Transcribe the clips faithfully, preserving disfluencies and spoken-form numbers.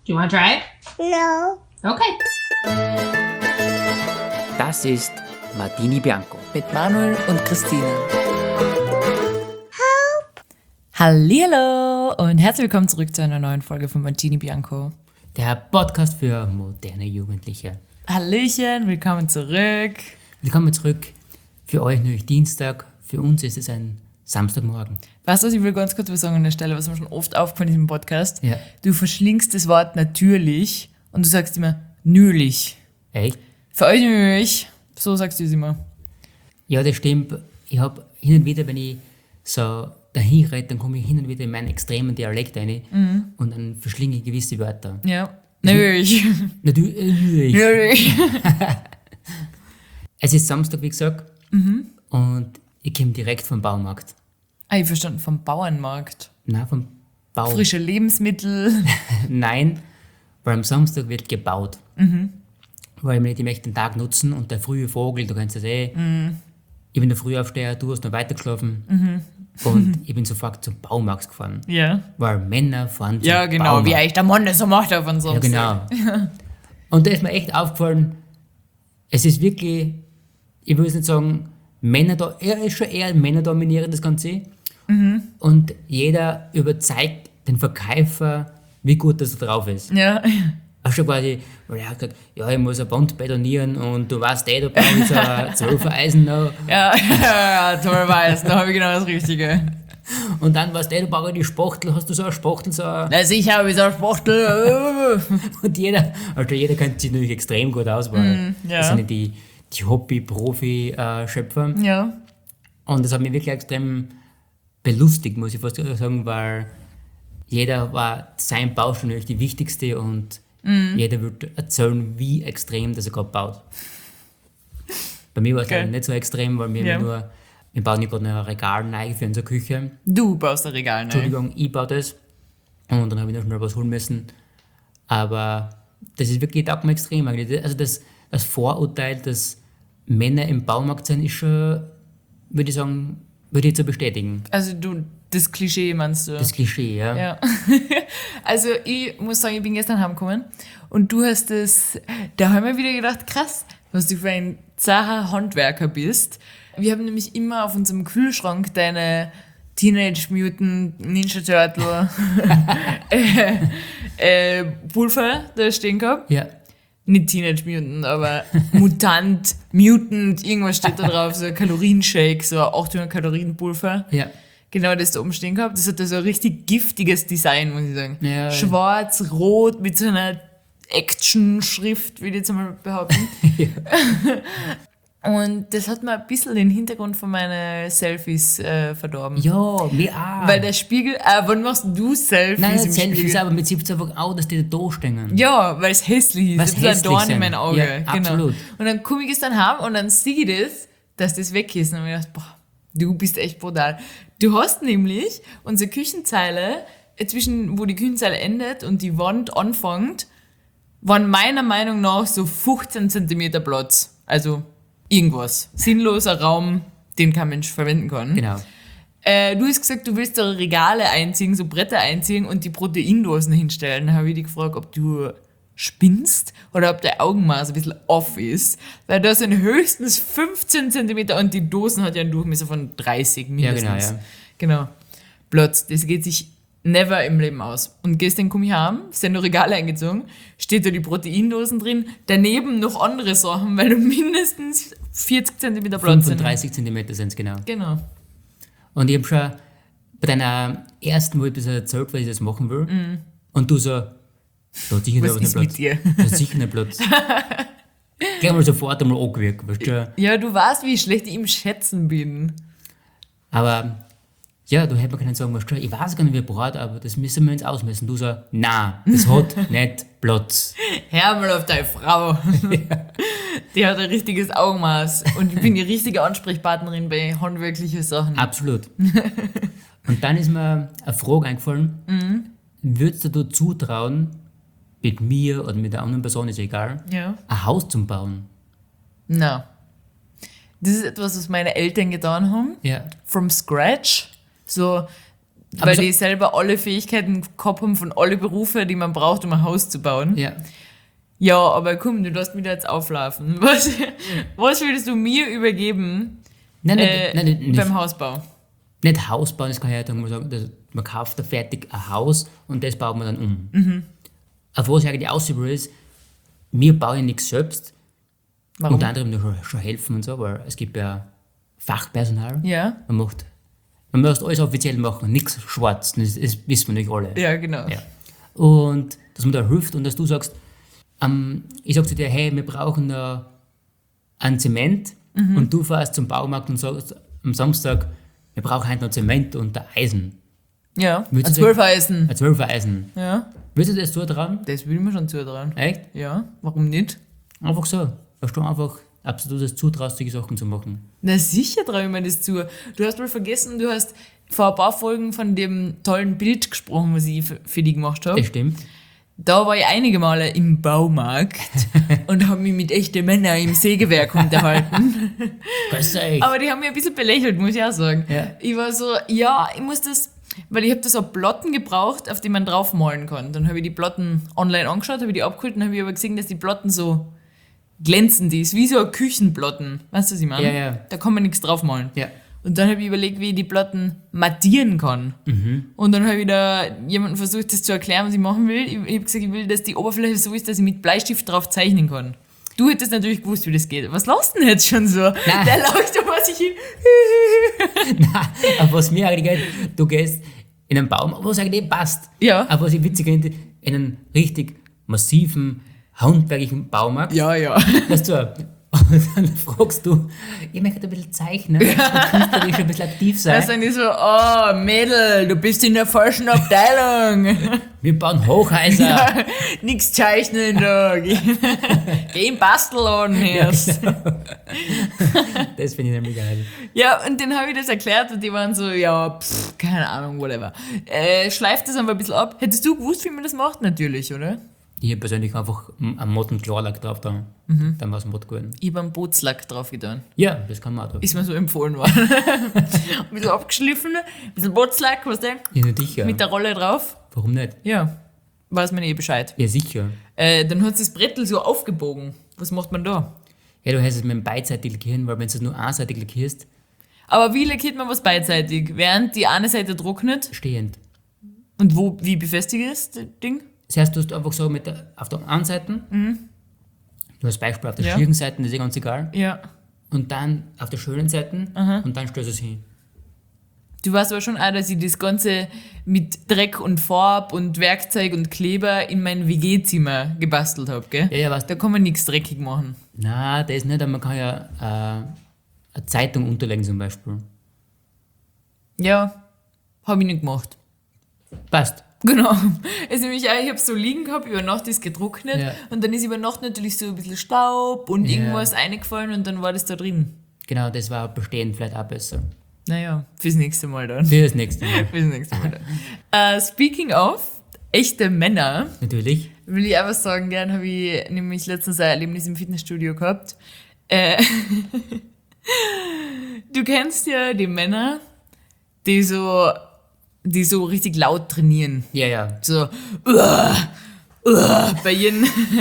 Do you want to try it? No. Okay. Das ist Martini Bianco. Mit Manuel und Christine. Help! Hallihallo und herzlich willkommen zurück zu einer neuen Folge von Martini Bianco. Der Podcast für moderne Jugendliche. Hallöchen, willkommen zurück. Willkommen zurück. Für euch natürlich Dienstag, für uns ist es ein Samstagmorgen. Weißt du, ich will ganz kurz was sagen an der Stelle, was mir schon oft aufgefallen ist im Podcast. Ja. Du verschlingst das Wort natürlich und du sagst immer nülich. Echt? Für euch nülich, so sagst du es immer. Ja, das stimmt. Ich habe hin und wieder, wenn ich so dahin rede, dann komme ich hin und wieder in meinen extremen Dialekt rein Mhm. und dann verschlinge ich gewisse Wörter. Ja, nülich. Natürlich. Nülich. Es ist Samstag, wie gesagt, Mhm. und ich komme direkt vom Baumarkt. Ah, ich verstanden, vom Bauernmarkt. Nein, vom Bau. Frische Lebensmittel. Nein, weil am Samstag wird gebaut. Mhm. Weil ich möchte ich möchte den Tag nutzen und der frühe Vogel, du kennst das eh. Mhm. Ich bin der Frühaufsteher, du hast noch weitergeschlafen. Und ich bin sofort zum Baumarkt gefahren. Ja. Weil Männer fahren zum Ja, genau, Baumarkt. wie eigentlich der Mann das so macht auf einen Ja, Samstag. genau. Und da ist mir echt aufgefallen, es ist wirklich, ich will es nicht sagen, Männer da, er ist schon eher Männer dominieren das Ganze. Mhm. Und jeder überzeugt den Verkäufer, wie gut das er drauf ist. Ja. Auch schon quasi, weil er hat gesagt, ja, ich muss ein Band betonieren und du weißt eh, da brauche ich so ein zwölfer Eisen noch. Ja, ja, toll weiß, da habe ich genau das Richtige. Und dann weißt du, eh, da brauche ich die Spachtel, hast du so eine Spachtel, so eine, Na sicher habe ich so eine Spachtel. und jeder, also jeder kennt sich natürlich extrem gut aus, weil Mm, ja. das sind die, die Hobby-Profi-Schöpfer. Ja. Und das hat mich wirklich extrem belustigt, muss ich fast sagen, weil jeder war, sein Bau schon natürlich die wichtigste und Mm. jeder wird erzählen, wie extrem das er gerade baut. Bei mir war es Okay. leider nicht so extrem, weil wir Ja. haben nur, wir bauen nicht gerade ein Regal rein für unsere Küche. Du baust ein Regal, ne? Entschuldigung, ich baue das. Und dann habe ich noch schnell was holen müssen. Aber das ist wirklich taugt mir extrem eigentlich. Also das, das Vorurteil, dass Männer im Baumarkt sind, ist schon, würde ich sagen, würde ich so bestätigen. Also du, das Klischee meinst du? Das Klischee, ja. Ja. Also ich muss sagen, ich bin gestern heimgekommen und du hast das, da haben wir wieder gedacht, krass, was du für ein zacher Handwerker bist. Wir haben nämlich immer auf unserem Kühlschrank deine Teenage Mutant Ninja Turtle äh, äh, Pulver da stehen gehabt. Ja. Nicht Teenage Mutant, aber Mutant, Mutant, irgendwas steht da drauf, so ein Kalorienshake, so ein achthundert Kalorien Pulver. Ja. Genau, das da oben stehen gehabt. Das hat da so ein richtig giftiges Design, muss ich sagen. Ja. Schwarz, rot, mit so einer Action-Schrift, würde ich jetzt mal behaupten. Ja. Und das hat mir ein bisschen den Hintergrund von meinen Selfies äh, verdorben. Ja, mir auch. Weil der Spiegel, äh, wann machst du Selfies Nein, im nicht Selfies, Spiegel? aber mir zieht es einfach auch, dass die da stehen. Ja, weil es hässlich ist. Weil's Das ist ein hässlich Dorn in sind. mein Auge. Ja, genau. absolut. Und dann komme ich gestern heim und dann sehe ich das, dass das weg ist. Und dann habe ich gedacht, boah, du bist echt brutal. Du hast nämlich unsere Küchenzeile, äh, zwischen wo die Küchenzeile endet und die Wand anfängt, waren meiner Meinung nach so fünfzehn Zentimeter Platz. Also irgendwas. Sinnloser Raum, den kein Mensch verwenden kann. Genau. Äh, du hast gesagt, du willst da Regale einziehen, so Bretter einziehen und die Proteindosen hinstellen. Da habe ich dich gefragt, ob du spinnst oder ob dein Augenmaß ein bisschen off ist. Weil da sind höchstens fünfzehn Zentimeter und die Dosen hat ja einen Durchmesser von dreißig mindestens. Ja, genau, ja. Genau. Platz, das geht sich never im Leben aus. Und gestern komme ich heim, sind noch Regale eingezogen, steht da die Proteindosen drin, daneben noch andere Sachen, weil du mindestens vierzig Zentimeter Platz sind. fünfunddreißig Zentimeter sind es, genau. Genau. Und ich habe schon bei deiner ersten, wo ich das erzählt, weil ich das machen will, und du so, da hat sicher Was noch ist einen mit Platz. dir? Da hat sicher einen Platz. Gleich mal sofort einmal angewirkt, weißt du. Ja, du weißt, wie schlecht ich im Schätzen bin. Aber ja, du hättest mir können sagen, weißt du, ich weiß gar nicht, wie breit, aber das müssen wir uns ausmessen. Du so, nein, das hat nicht Platz. Hör mal auf deine Frau. Die hat ein richtiges Augenmaß. Und ich bin die richtige Ansprechpartnerin bei handwerklichen Sachen. Absolut. Und dann ist mir eine Frage eingefallen, würdest du dir zutrauen, mit mir oder mit einer anderen Person, ist egal, Ja. ein Haus zu bauen? Na. Das ist etwas, was meine Eltern getan haben. Ja. From scratch. So, Aber Weil so- die selber alle Fähigkeiten gehabt haben von alle Berufe, die man braucht, um ein Haus zu bauen. Ja. Ja, aber komm, du darfst mir da jetzt auflaufen. Was, was würdest du mir übergeben Nein, nicht, äh, nein, nicht, nicht, beim Hausbau? nicht Haus bauen, das kann ich ja sagen, man sagen, das- man kauft da fertig ein Haus und das baut man dann um. Mhm. Auf was ich eigentlich aus will, ist, wir bauen ja nichts selbst, Warum? unter anderem nur schon, schon helfen und so, aber es gibt ja Fachpersonal. Ja, Man macht, man muss alles offiziell machen, nichts schwarz, das, das wissen wir nicht alle. ja, genau. Ja. Und dass man da hilft und dass du sagst, ähm, ich sag zu dir, hey, wir brauchen da einen Zement und du fährst zum Baumarkt und sagst am Samstag, wir brauchen heute noch Zement und der Eisen. Ja, Willst ein du- Zwölfeisen. Ein zwölfer Eisen. Ja, Willst du das zutrauen? das will ich mir schon zutrauen. Echt? Ja, warum nicht? Einfach so. Weißt du, einfach absolut das zutraust, solche Sachen zu machen. Na sicher traue ich mir das zu. Du hast wohl vergessen, du hast vor ein paar Folgen von dem tollen Bild gesprochen, was ich für für die gemacht habe. Das stimmt. Da war ich einige Male im Baumarkt und habe mich mit echten Männern im Sägewerk unterhalten. Grüß euch. Aber die haben mich ein bisschen belächelt, muss ich auch sagen. Ja. Ich war so, ja, ich muss das, weil ich habe da so Platten gebraucht, auf die man draufmalen kann. Dann habe ich die Platten online angeschaut, habe ich die abgeholt und habe ich aber gesehen, dass die Platten so glänzend ist, wie so eine Küchenplatten. Weißt du, was ich meine? Ja, ja. Da kann man nichts draufmalen. Ja. Und dann habe ich überlegt, wie ich die Platten mattieren kann. Und dann habe ich da jemanden versucht, das zu erklären, was ich machen will. Ich, ich habe gesagt, ich will, dass die Oberfläche so ist, dass ich mit Bleistift drauf zeichnen kann. Du hättest natürlich gewusst, wie das geht. Was lachst du denn jetzt schon so? Nein. Der lacht da vor sich hin. Nein, aber was mir eigentlich geht, du gehst in einen Baum, was eigentlich passt. Ja. Aber was ich witzig finde, in einen richtig massiven, handwerklichen Baumarkt. Ja, ja. Weißt du, und dann fragst du, ich möchte ein bisschen zeichnen, ich künstlerisch ein bisschen aktiv sein. Da sind die so, oh, Mädel, du bist in der falschen Abteilung. Wir bauen Hochhäuser. Nix zeichnen da. Geh, geh im Bastelladen erst. Ja, Das finde ich nämlich geil. und denen habe ich das erklärt und die waren so, ja, pff, keine Ahnung, whatever. Äh, schleift das einfach ein bisschen ab. Hättest du gewusst, wie man das macht? Natürlich, oder? Ich habe persönlich einfach einen Motten Klarlack drauf da. Dann war es ein Mod geworden. Ich habe einen Bootslack drauf getan. Ja, das kann man auch. Ist mir so empfohlen worden. Ein bisschen abgeschliffen, ein bisschen Bootslack, was denn? Ja, sicher. Mit der Rolle drauf. Warum nicht? Ja, weiß man eh Bescheid. Ja, sicher. Äh, dann hat das Brettel so aufgebogen. Was macht man da? Ja, du hast es mit dem beidseitig lackieren, weil wenn du es nur einseitig lackierst, Aber wie lackiert man was beidseitig? Während die eine Seite trocknet stehend. und wo, wie befestigt ist das Ding? Das heißt, du hast einfach so mit der, auf der einen Seite, du hast Beispiel auf der Ja. schwierigen Seite, das ist eh ganz egal, Ja. und dann auf der schönen Seite und dann stellst du es hin. Du weißt aber schon auch, dass ich das Ganze mit Dreck und Farb und Werkzeug und Kleber in mein W G-Zimmer gebastelt habe, gell? Ja, ja, weißt du. Da kann man nichts dreckig machen. Nein, das nicht, aber man kann ja äh, eine Zeitung unterlegen zum Beispiel. Ja, habe ich nicht gemacht. Passt. Genau. Also nämlich auch, ich habe so liegen gehabt, über Nacht ist getrocknet Ja. und dann ist über Nacht natürlich so ein bisschen Staub und Ja. irgendwas eingefallen und dann war das da drin. Genau, das war bestehend vielleicht auch besser. Naja, fürs nächste Mal dann. Für das nächste Mal. Fürs nächste Mal dann. uh, speaking of echte Männer, Natürlich. will ich auch was sagen, gern habe ich nämlich letztens ein Erlebnis im Fitnessstudio gehabt. Äh, du kennst ja die Männer, die so, die so richtig laut trainieren. Ja, ja. So, uah, uah, bei jedem.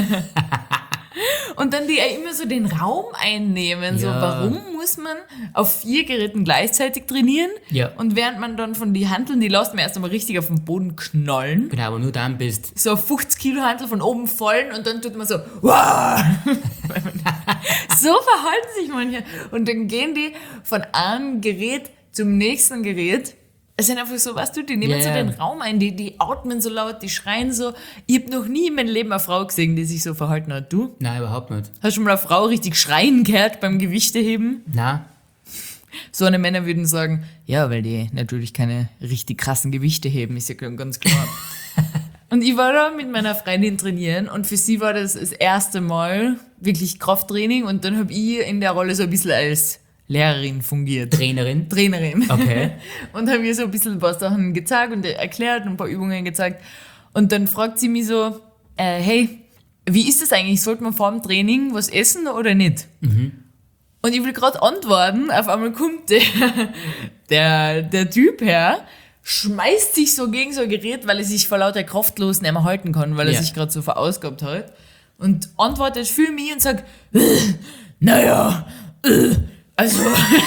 Und dann die ja immer so den Raum einnehmen. So, Ja. warum muss man auf vier Geräten gleichzeitig trainieren? Ja. Und während man dann von die Hanteln, die lässt man erst einmal richtig auf den Boden knallen. Genau, aber nur dann bist So auf fünfzig Kilo Hantel von oben fallen und dann tut man so, wow. So verhalten sich manche. Und dann gehen die von einem Gerät zum nächsten Gerät. Es sind einfach so, weißt du, die nehmen Ja, so ja. den Raum ein, die, die atmen so laut, die schreien so. Ich habe noch nie in meinem Leben eine Frau gesehen, die sich so verhalten hat. Du? Nein, überhaupt nicht. Hast du schon mal eine Frau richtig schreien gehört beim Gewichteheben? Nein. So eine Männer würden sagen, ja, weil die natürlich keine richtig krassen Gewichte heben, ist ja ganz klar. Und ich war da mit meiner Freundin trainieren und für sie war das das erste Mal wirklich Krafttraining und dann habe ich in der Rolle so ein bisschen als Lehrerin fungiert. Trainerin. Trainerin. Okay. Und habe ihr so ein bisschen ein paar Sachen gezeigt und erklärt und ein paar Übungen gezeigt. Und dann fragt sie mich so, äh, hey, wie ist das eigentlich? Sollte man vor dem Training was essen oder nicht? Und ich will gerade antworten, auf einmal kommt der, der, der Typ her, schmeißt sich so gegen so ein Gerät, weil er sich vor lauter Kraftlos nicht mehr halten kann, weil er Ja. sich gerade so verausgabt hat. Und antwortet für mich und sagt, äh, naja, äh, also,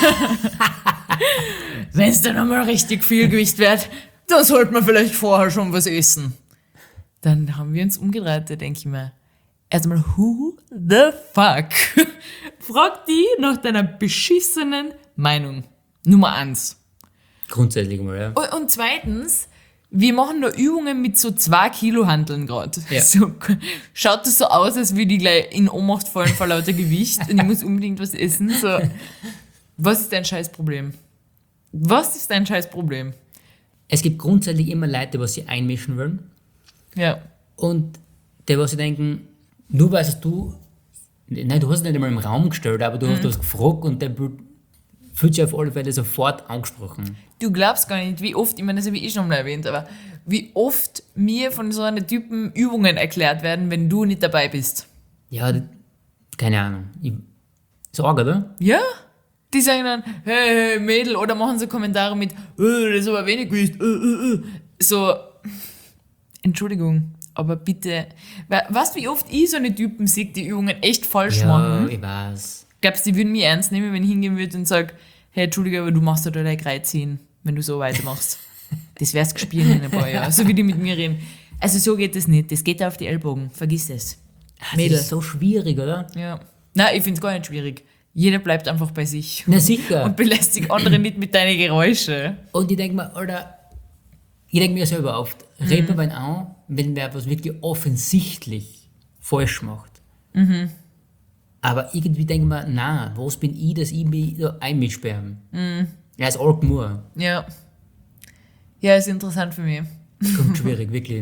wenn es dann nochmal richtig viel Gewicht wird, dann sollte man vielleicht vorher schon was essen. Dann haben wir uns umgedreht, da denke ich mir, erstmal, who the fuck? Frag die nach deiner beschissenen Meinung. Nummer eins. Grundsätzlich mal, ja. Und, und zweitens, wir machen da Übungen mit so zwei Kilo Hanteln gerade. Ja. So, schaut das so aus, als würde ich gleich in Ohnmacht fallen vor lauter Gewicht und ich muss unbedingt was essen. So, was ist dein Scheißproblem? Was ist dein Scheißproblem? Es gibt grundsätzlich immer Leute, was sie einmischen wollen. Ja. Und die, was sie denken, nur weil es du, nein, du hast es nicht einmal im Raum gestellt, aber du Mhm. hast das gefragt und der fühlt sich auf alle Fälle sofort angesprochen. Du glaubst gar nicht, wie oft, ich meine, das habe ich eh schon mal erwähnt, aber wie oft mir von so einer Typen Übungen erklärt werden, wenn du nicht dabei bist. Ja, das- keine Ahnung. Ich, ist arg, oder? Ja? Die sagen dann, hey, hey, Mädel, oder machen so Kommentare mit, äh, das ist aber wenig Gewicht, äh, äh, äh. So, Entschuldigung, aber bitte, we- weißt du, wie oft ich so eine Typen sehe, die Übungen echt falsch Ja, machen? ich weiß. Glaubst du, die würden mich ernst nehmen, wenn ich hingehen würde und sage, hey, Entschuldige, aber du machst da deine Kreuz hin, wenn du so weitermachst. Das wär's gespielt in ein paar Jahren, so wie die mit mir reden. Also so geht das nicht, das geht auf die Ellbogen, vergiss es. Das Mädel. ist so schwierig, oder? Ja. Nein, ich find's gar nicht schwierig. Jeder bleibt einfach bei sich. Na sicher. Und belästigt andere nicht mit deinen Geräuschen. Und ich denke mir, Alter, ich denke mir selber oft, Mhm. red mir mal an, wenn wer was wirklich offensichtlich falsch macht. Mhm. Aber irgendwie denke ich mir, nein, was bin ich, dass ich mich da einmische? Mhm. Ja, ist arg nur. Ja. Ja, ist interessant für mich. Kommt schwierig, wirklich.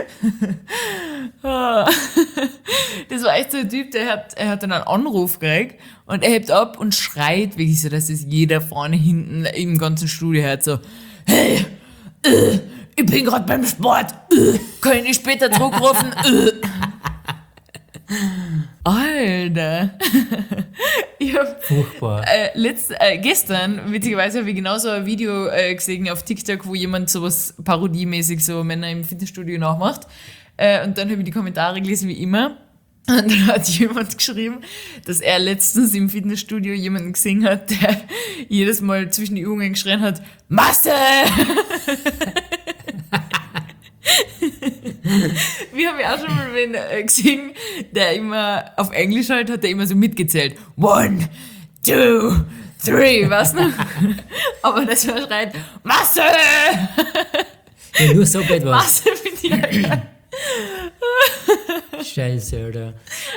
Das war echt so ein Typ, der hat, er hat dann einen Anruf gekriegt und er hebt ab und schreit wirklich so, dass es jeder vorne, hinten im ganzen Studio hört so, hey, äh, ich bin gerade beim Sport, äh, kann ich nicht später zurückrufen? Äh. Alter. Ich hab Furchtbar. äh, letzt, äh, gestern, witzigerweise, habe ich genauso ein Video äh, gesehen auf TikTok, wo jemand sowas parodiemäßig so Männer im Fitnessstudio nachmacht. Äh, und dann habe ich die Kommentare gelesen, wie immer. Und dann hat jemand geschrieben, dass er letztens im Fitnessstudio jemanden gesehen hat, der jedes Mal zwischen die Übungen geschrien hat, Masse! Wir haben ja auch schon mal wen äh, gesehen, der immer auf Englisch halt hat, der immer so mitgezählt. One, two, three, was noch? Aber das war schreit, Masse! Ja, nur so geht was. Masse finde ich halt geil. Scheiße, Alter.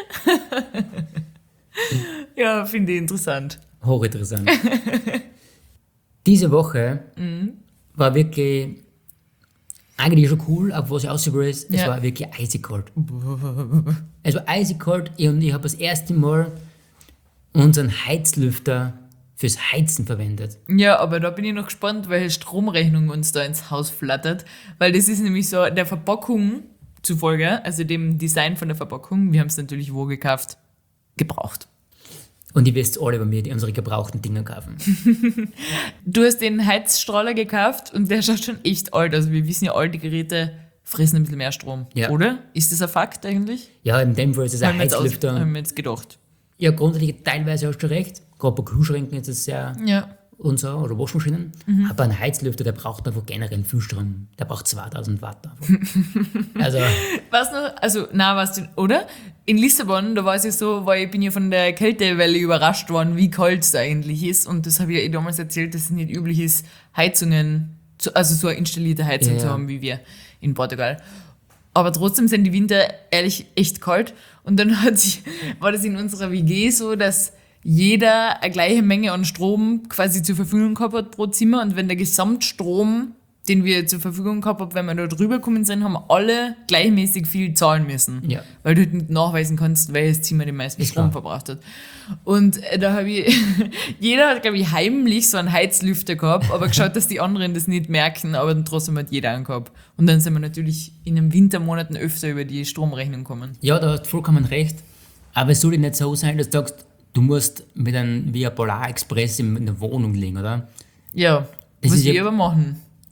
Ja, finde ich interessant. Hochinteressant. Diese Woche war wirklich eigentlich schon cool, aber was ich ausprobiert ist, es Ja. war wirklich eisig kalt. Es war eisig kalt und ich habe das erste Mal unseren Heizlüfter fürs Heizen verwendet. Ja, aber da bin ich noch gespannt, welche Stromrechnung uns da ins Haus flattert, weil das ist nämlich so der Verpackung zufolge, also dem Design von der Verpackung, wir haben es natürlich wo gekauft? Gebraucht. Und ihr wisst alle bei mir, die unsere gebrauchten Dinger kaufen. Du hast den Heizstrahler gekauft und der schaut schon echt alt. Also wir wissen ja, alte Geräte fressen ein bisschen mehr Strom, Ja. oder? Ist das ein Fakt eigentlich? Ja, in dem Fall ist es ein Haben wir jetzt, aus, Heizlüfter. haben wir jetzt gedacht. Ja, grundsätzlich teilweise hast du recht. Gerade bei Kühlschränken ist es sehr Ja. und so, oder Waschmaschinen. Mhm. Aber ein Heizlüfter, der braucht einfach generell viel Strom. Der braucht zweitausend Watt einfach. Also, Was noch? Also, na, was du, oder? In Lissabon, da war es ja so, weil ich bin ja von der Kältewelle überrascht worden, wie kalt es eigentlich ist. Und das habe ich ja eh damals erzählt, dass es nicht üblich ist, Heizungen, zu, also so eine installierte Heizung Ja, zu ja. haben wie wir in Portugal. Aber trotzdem sind die Winter ehrlich echt kalt. Und dann hat sich, war das in unserer W G so, dass jeder eine gleiche Menge an Strom quasi zur Verfügung gehabt hat pro Zimmer. Und wenn der Gesamtstrom, den wir zur Verfügung gehabt haben, wenn wir da drüber gekommen sind, haben alle gleichmäßig viel zahlen müssen. Ja. Weil du halt nicht nachweisen kannst, welches Zimmer den meisten Ist Strom klar. verbraucht hat. Und äh, da habe ich, jeder hat, glaube ich, heimlich so einen Heizlüfter gehabt, aber geschaut, dass die anderen das nicht merken, aber dann trotzdem hat jeder einen gehabt. Und dann sind wir natürlich in den Wintermonaten öfter über die Stromrechnung gekommen. ja, da hast du vollkommen recht. Aber es soll nicht so sein, dass du sagst, du musst mit einem wie ein Polar Express in in der Wohnung liegen, oder? Ja, Das was ist wir ja- aber machen.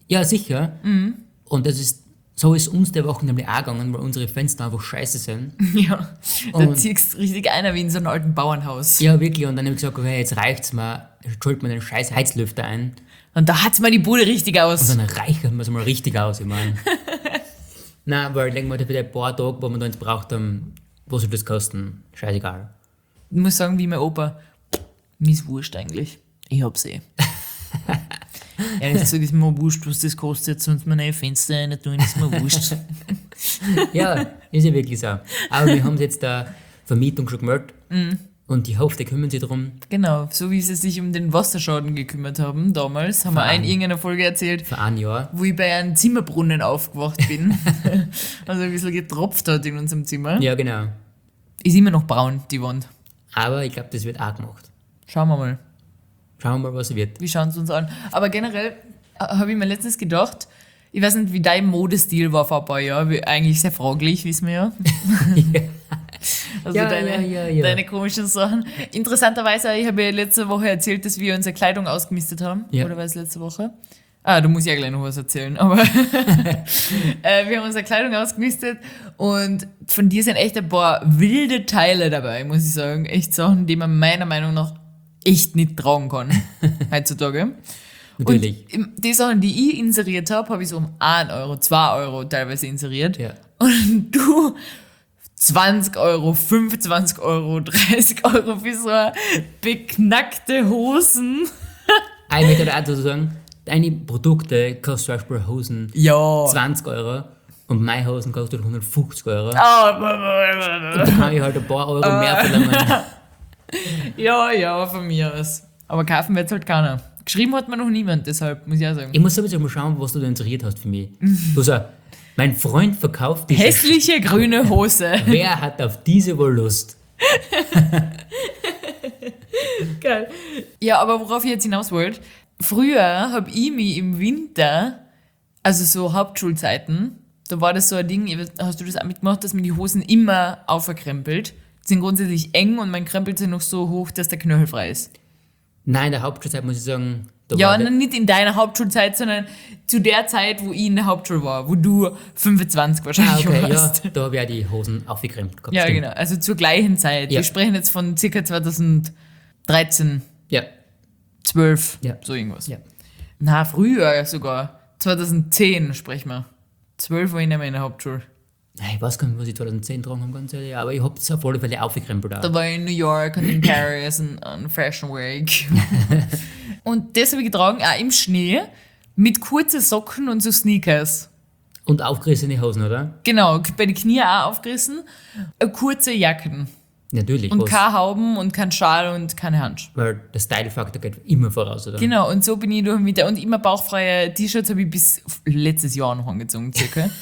Ja, sicher. Mhm. Und das ist, so ist uns der Woche nämlich auch gegangen, weil unsere Fenster einfach scheiße sind. Ja, da Und- ziehst du richtig einer wie in so einem alten Bauernhaus. Ja, wirklich. Und dann habe ich gesagt, okay, jetzt reicht's mir, jetzt schalten wir den scheiß Heizlüfter ein. Und da hat's mal die Bude richtig aus. Und dann reichern wir es mal richtig aus, ich meine. Nein, weil ich denke mal, für die paar Tage, wo wir da jetzt braucht haben, was soll das kosten? Scheißegal. Ich muss sagen, wie mein Opa, mir ist wurscht eigentlich. Ich hab's eh. Ehrlich gesagt ist mir wurscht, was das kostet, sonst mir neue Fenster rein tun, ist mir wurscht. Ja, ist ja wirklich so. Aber wir haben jetzt der Vermietung schon gemeldet. Mhm. Und ich hoffe, die kümmern sich darum. Genau, so wie sie sich um den Wasserschaden gekümmert haben damals, haben wir Verein. in irgendeiner Folge erzählt, Für ein Jahr. wo ich bei einem Zimmerbrunnen aufgewacht bin. Also ein bisschen getropft hat in unserem Zimmer. Ja, genau. Ist immer noch braun, die Wand. Aber ich glaube, das wird auch gemacht. Schauen wir mal. Schauen wir mal, was wird. Wir schauen es uns an. Aber generell äh, habe ich mir letztens gedacht, ich weiß nicht, wie dein Modestil war vor ein paar Jahren, wie- eigentlich sehr fraglich, wissen wir ja. Also Ja, deine, ja, ja, ja. deine komischen Sachen. Interessanterweise, ich habe ja letzte Woche erzählt, dass wir unsere Kleidung ausgemistet haben. Ja. Oder war es letzte Woche? Ah, da muss ich ja gleich noch was erzählen. Aber äh, wir haben unsere Kleidung ausgemistet und von dir sind echt ein paar wilde Teile dabei, muss ich sagen. Echt Sachen, die man meiner Meinung nach echt nicht tragen kann heutzutage. Natürlich. Und im- die Sachen, die ich inseriert habe, habe ich so um ein Euro, zwei Euro teilweise inseriert. Ja. Und du zwanzig Euro, fünfundzwanzig Euro, dreißig Euro für so eine beknackte Hosen. Ich möchte da auch dazu sagen, deine Produkte kosten zum Beispiel Hosen Ja. zwanzig Euro und meine Hosen kosten hundertfünfzig Euro. Oh, Da kann ich halt ein paar Euro mehr verlangen. ja, ja, von mir aus. Aber kaufen wird halt keiner. Geschrieben hat mir noch niemand, deshalb muss ich auch sagen. Ich muss sowieso mal schauen, was du da inseriert hast für mich. Du sagst, mein Freund verkauft diese. Hässliche grüne Hose. Wer hat auf diese wohl Lust? Geil. Ja, aber worauf ich jetzt hinaus wollte, früher habe ich mich im Winter, also so Hauptschulzeiten, da war das so ein Ding, ich weiß- hast du das auch mitgemacht, dass man die Hosen immer aufkrempelt. Die sind grundsätzlich eng und man krempelt sie noch so hoch, dass der Knöchel frei ist. Nein, in der Hauptschulzeit muss ich sagen, da Ja, war der, nicht in deiner Hauptschulzeit, sondern zu der Zeit, wo ich in der Hauptschule war, wo du fünfundzwanzig ah, wahrscheinlich okay, ja, warst. da habe ich auch die Hosen aufgekrempelt gehabt. Ja, stimmt. genau. Also zur gleichen Zeit. Ja. Wir sprechen jetzt von circa zweitausenddreizehn, Ja, zwölf, Ja. so irgendwas. ja. Na, früher sogar. zweitausendzehn sprechen wir. zwölf war ich nicht mehr in der Hauptschule. Nein, ich weiß gar nicht, was ich zwanzig getragen habe, ganz ehrlich, aber ich habe es auf alle Fälle aufgekrempelt auch. Da war ich in New York und in Paris und an Fashion Week. Und das habe ich getragen, auch im Schnee, mit kurzen Socken und so Sneakers. Und aufgerissene Hosen, oder? Genau, bei den Knien auch aufgerissen. Äh, Kurze Jacken. Natürlich. Und was, keine Hauben und kein Schal und keine Handschuhe. weil der Style-Faktor geht immer voraus, oder? Genau, und so bin ich durch den Winter. Und immer bauchfreie T-Shirts habe ich bis letztes Jahr noch angezogen, circa.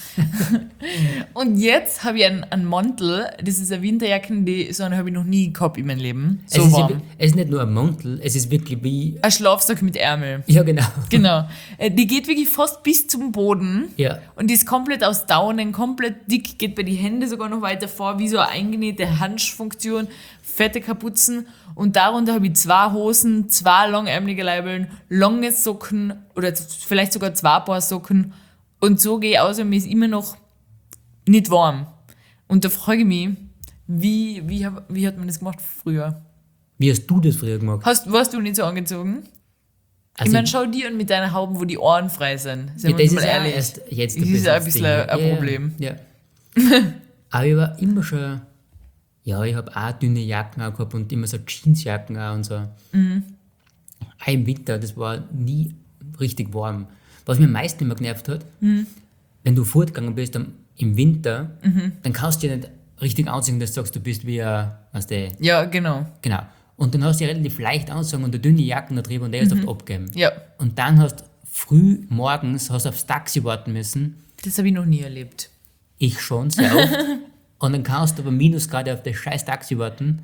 Und jetzt habe ich einen, einen Mantel, das ist eine Winterjacke, die so eine habe ich noch nie gehabt in meinem Leben. So es, ist ja, warm. wi- es ist nicht nur ein Mantel, es ist wirklich wie. Ein Schlafsack mit Ärmel. Ja, genau. Genau. Äh, Die geht wirklich fast bis zum Boden. Ja. Und die ist komplett aus Daunen, komplett dick, geht bei die Hände sogar noch weiter vor, wie so eine eingenähte Handfunktion, fette Kapuzen. Und darunter habe ich zwei Hosen, zwei langärmelige Leibeln, lange Socken oder z- vielleicht sogar zwei Paar Socken. Und so gehe ich aus und mir ist immer noch nicht warm. Und da frage ich mich, wie, wie, hab, wie hat man das gemacht früher? Wie hast du das früher gemacht? Hast, warst du nicht so angezogen? Also, ich meine, schau dir an mit deinen Hauben, wo die Ohren frei sind. ja, Seien wir das uns ist mal ja ehrlich. erst jetzt Das ist ein bisschen Ding. ein ja, Problem. Ja. Aber ich war immer schon. Ja, ich habe auch dünne Jacken auch gehabt und immer so Jeansjacken auch und so. Mhm. Auch im Winter, das war nie richtig warm. Was mir am meisten immer genervt hat, Mhm. wenn du fortgegangen bist am, im Winter, dann kannst du dich nicht richtig anziehen, dass du sagst, du bist wie ein, weißt du, Ja, genau. genau. Und dann hast du dich relativ leicht anzogen und eine dünne Jacken da drüber und der ist Mhm. oft abgeben. Ja, Und dann hast früh morgens hast aufs Taxi warten müssen. das habe ich noch nie erlebt. Ich schon sehr oft. Und dann kannst du aber Minusgrade auf das scheiß Taxi warten.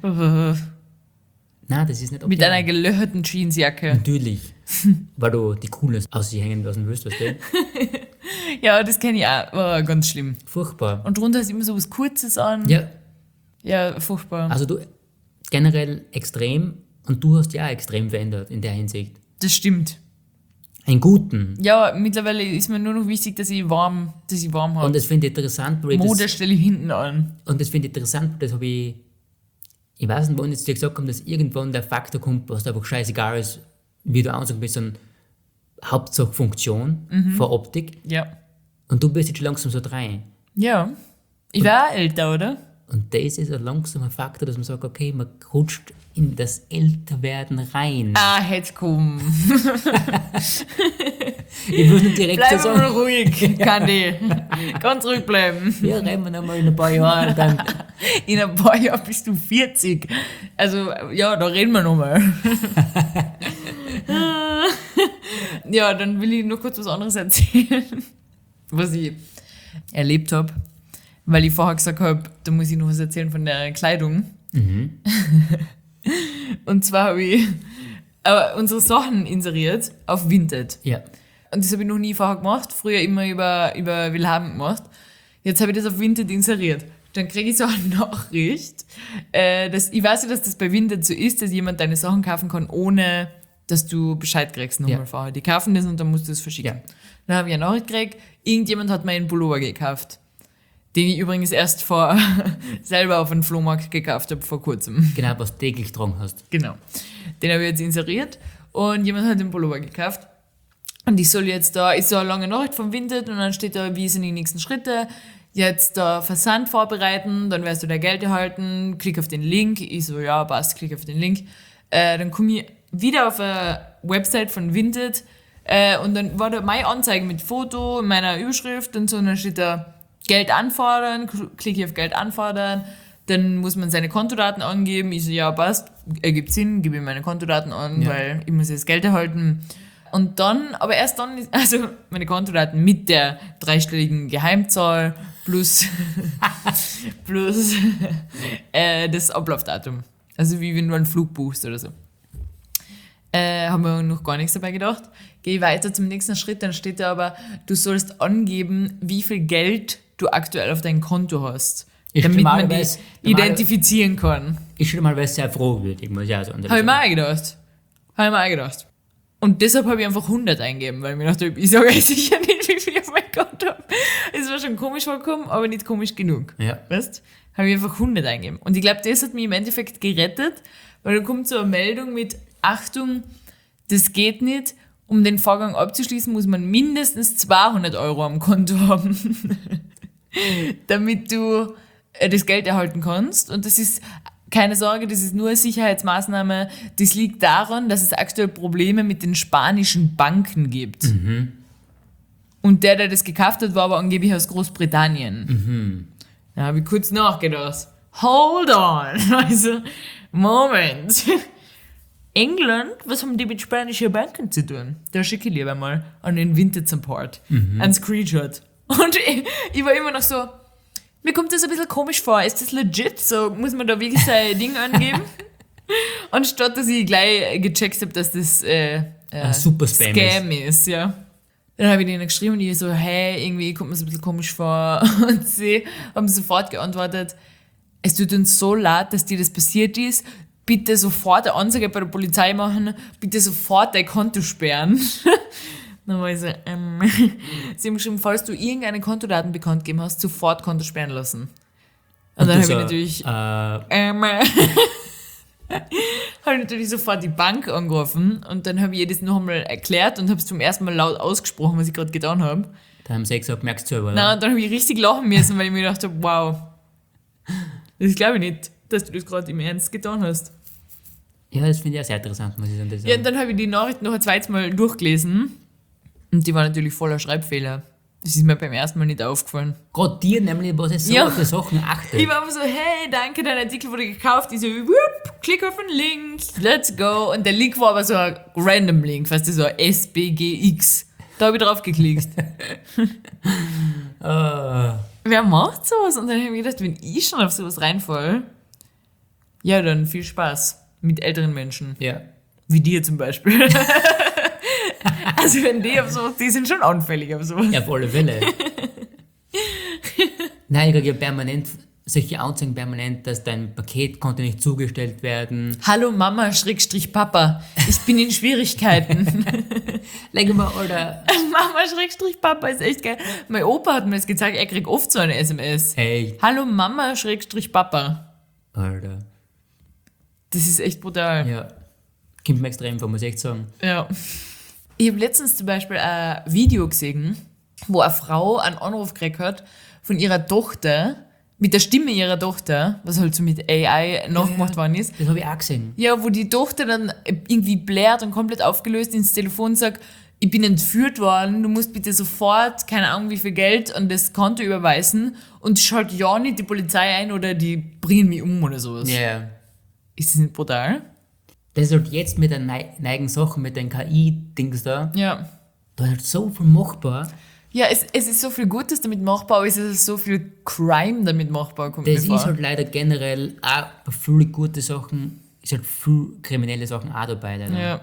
Nein, das ist nicht Mit optimal. einer gelöcherten Jeansjacke. Natürlich. Weil du die Coolness aus sich hängen lassen willst, weißt du? Ja, das kenne ich auch. War ganz schlimm. Furchtbar. Und drunter ist immer so was Kurzes an. Ja, Ja, furchtbar. also du generell extrem und du hast ja auch extrem verändert in der Hinsicht. Das stimmt. einen guten. Ja, mittlerweile ist mir nur noch wichtig, dass ich warm, dass ich warm habe. Und das finde ich interessant, weil ich Mode das, stelle ich hinten an. und das finde ich interessant, das habe ich, ich weiß nicht, wann jetzt dir gesagt haben, dass irgendwann der Faktor kommt, was einfach scheißegal ist, wie du ansagst bist, sondern Hauptsache Funktion, vor Optik. Ja. Und du bist jetzt schon langsam so rein. Ja. Ich war auch älter, oder? Und das ist ein langsamer Faktor, dass man sagt, okay, man rutscht in das Älterwerden rein. Ah, jetzt komm. Ich muss nicht direkt Bleib so mal sagen, ruhig, Kandi. Ganz ruhig bleiben. ja, reden wir nochmal in ein paar Jahren. Dann, In ein paar Jahren bist du vierzig. Also, ja, da reden wir nochmal. Ja, dann will ich noch kurz was anderes erzählen, was ich erlebt habe. Weil ich vorher gesagt habe, da muss ich noch was erzählen von der Kleidung. mhm. Und zwar habe ich äh, unsere Sachen inseriert auf Vinted. Ja. Und das habe ich noch nie vorher gemacht. Früher immer über, über Willhaben gemacht. Jetzt habe ich das auf Vinted inseriert. Dann kriege ich so eine Nachricht. Äh, dass, ich weiß ja, dass das bei Vinted so ist, dass jemand deine Sachen kaufen kann, ohne dass du Bescheid kriegst nochmal Ja. vorher. Die kaufen das und dann musst du es verschicken. Ja. Dann habe ich eine Nachricht gekriegt, irgendjemand hat mir einen Pullover gekauft. Den ich übrigens erst vor selber auf einem Flohmarkt gekauft habe, vor kurzem. Genau, was du täglich getragen hast. Genau. Den habe ich jetzt inseriert und jemand hat den Pullover gekauft. Und ich soll jetzt da, ist so eine lange Nachricht vom Vinted und dann steht da, wie sind die nächsten Schritte. Jetzt da Versand vorbereiten, dann wirst du da Geld erhalten, klick auf den Link. Ich so, ja, passt, klick auf den Link. Äh, dann komme ich wieder auf eine Website von Vinted äh, und dann war da meine Anzeige mit Foto, meiner Überschrift und so und dann steht da Geld anfordern, klicke ich auf Geld anfordern, dann muss man seine Kontodaten angeben. Ich so, ja, passt, ergibt Sinn, gebe ich meine Kontodaten an, Ja. weil ich muss jetzt Geld erhalten. Und dann, aber erst dann, ist- also meine Kontodaten mit der dreistelligen Geheimzahl plus, plus äh, das Ablaufdatum. Also wie wenn du einen Flug buchst oder so. Äh, haben wir noch gar nichts dabei gedacht. Gehe weiter zum nächsten Schritt, dann steht da aber, du sollst angeben, wie viel Geld du aktuell auf deinem Konto hast. Ist damit man die normalerweise- normal- identifizieren kann. Ist schon mal sehr fragwürdig, muss ich auch sagen. Habe ich mir auch gedacht. Habe ich mir auch gedacht. Und deshalb habe ich einfach hundert eingegeben, weil ich mir dachte, ich sage euch sicher nicht, wie viel ich auf mein Konto habe. Es war schon komisch vorgekommen, aber nicht komisch genug. Ja. Weißt? Habe ich einfach hundert eingegeben. Und ich glaube, das hat mich im Endeffekt gerettet, weil da kommt so eine Meldung mit, Achtung, das geht nicht. Um den Vorgang abzuschließen, muss man mindestens zweihundert Euro am Konto haben, damit du äh, das Geld erhalten kannst. Und das ist keine Sorge, das ist nur eine Sicherheitsmaßnahme. Das liegt daran, dass es aktuell Probleme mit den spanischen Banken gibt. Und der, der das gekauft hat, war aber angeblich aus Großbritannien. Mhm. Da habe ich kurz nachgedacht. Hold on. Also, Moment. England, was haben die mit spanischen Banken zu tun? Da schicke ich lieber mal an den Vinted Support. Ein Screenshot. Und ich, ich war immer noch so, mir kommt das ein bisschen komisch vor. Ist das legit? So, muss man da wirklich sein Ding angeben? Und statt dass ich gleich gecheckt habe, dass das äh, äh, Ein super Spam Scam ist, ja. Dann habe ich denen geschrieben und die so, hey, irgendwie kommt mir das ein bisschen komisch vor. Und sie haben sofort geantwortet, es tut uns so leid, dass dir das passiert ist. Bitte sofort eine Anzeige bei der Polizei machen. Bitte sofort dein Konto sperren. Dann war ich so, ähm, sie haben geschrieben, falls du irgendeine Kontodaten bekannt gegeben hast, sofort Konto sperren lassen. Und, dann habe ich natürlich, Äh, ähm, habe ich natürlich sofort die Bank angerufen und dann habe ich ihr das noch einmal erklärt und habe es zum ersten Mal laut ausgesprochen, was ich gerade getan habe. da haben sie gesagt, merkst du selber, oder? Na, und dann habe ich richtig lachen müssen, weil ich mir gedacht habe, wow, das glaube ich nicht, dass du das gerade im Ernst getan hast. Ja, das finde ich auch sehr interessant, muss ich sagen. Das Ja, und dann habe ich die Nachricht noch ein zweites Mal durchgelesen und die war natürlich voller Schreibfehler. Das ist mir beim ersten Mal nicht aufgefallen. Gerade dir nämlich, was ich so Ja. auf die Sachen achte. Ich war einfach so, hey, danke, dein Artikel wurde gekauft. Ich so, whoop, klick auf den Link, let's go. Und der Link war aber so ein random Link, weißt du, so ein S B G X. Da habe ich drauf geklickt. Ah, Wer macht sowas? Und dann habe ich mir gedacht, wenn ich schon auf sowas reinfall, ja, dann viel Spaß mit älteren Menschen. ja. Wie dir zum Beispiel. Also wenn die auf sowas, die sind schon anfällig auf sowas. Ja, auf alle Fälle. Nein, ich kriege ja permanent solche Anzeigen permanent, dass dein Paket konnte nicht zugestellt werden. Hallo Mama, Schrägstrich Papa, ich bin in Schwierigkeiten. Leg mal, oder Mama, Schrägstrich Papa ist echt geil. Mein Opa hat mir das gezeigt, er kriegt oft so eine S M S. hey, Hallo Mama, Schrägstrich Papa. Alter. Das ist echt brutal. Ja, kommt mir extrem vor, muss ich echt sagen. Ja. Ich habe letztens zum Beispiel ein Video gesehen, wo eine Frau einen Anruf gekriegt hat von ihrer Tochter, mit der Stimme ihrer Tochter, was halt so mit A I nachgemacht worden ist. Das habe ich auch gesehen. Ja, wo die Tochter dann irgendwie blärt und komplett aufgelöst ins Telefon sagt, ich bin entführt worden, du musst bitte sofort, keine Ahnung wie viel Geld an das Konto überweisen und schalt ja nicht die Polizei ein oder die bringen mich um oder sowas. Ja. Yeah. Ist das nicht brutal? Das ist halt jetzt mit den neu- neuen Sachen, mit den K I-Dings da, Ja. da ist halt so viel machbar. Ja, es, es ist so viel Gutes damit machbar, aber es ist so viel Crime damit machbar, kommt Das mir vor. ist halt leider generell auch bei vielen guten Sachen, ist halt viel kriminelle Sachen auch dabei. Leider. Ja.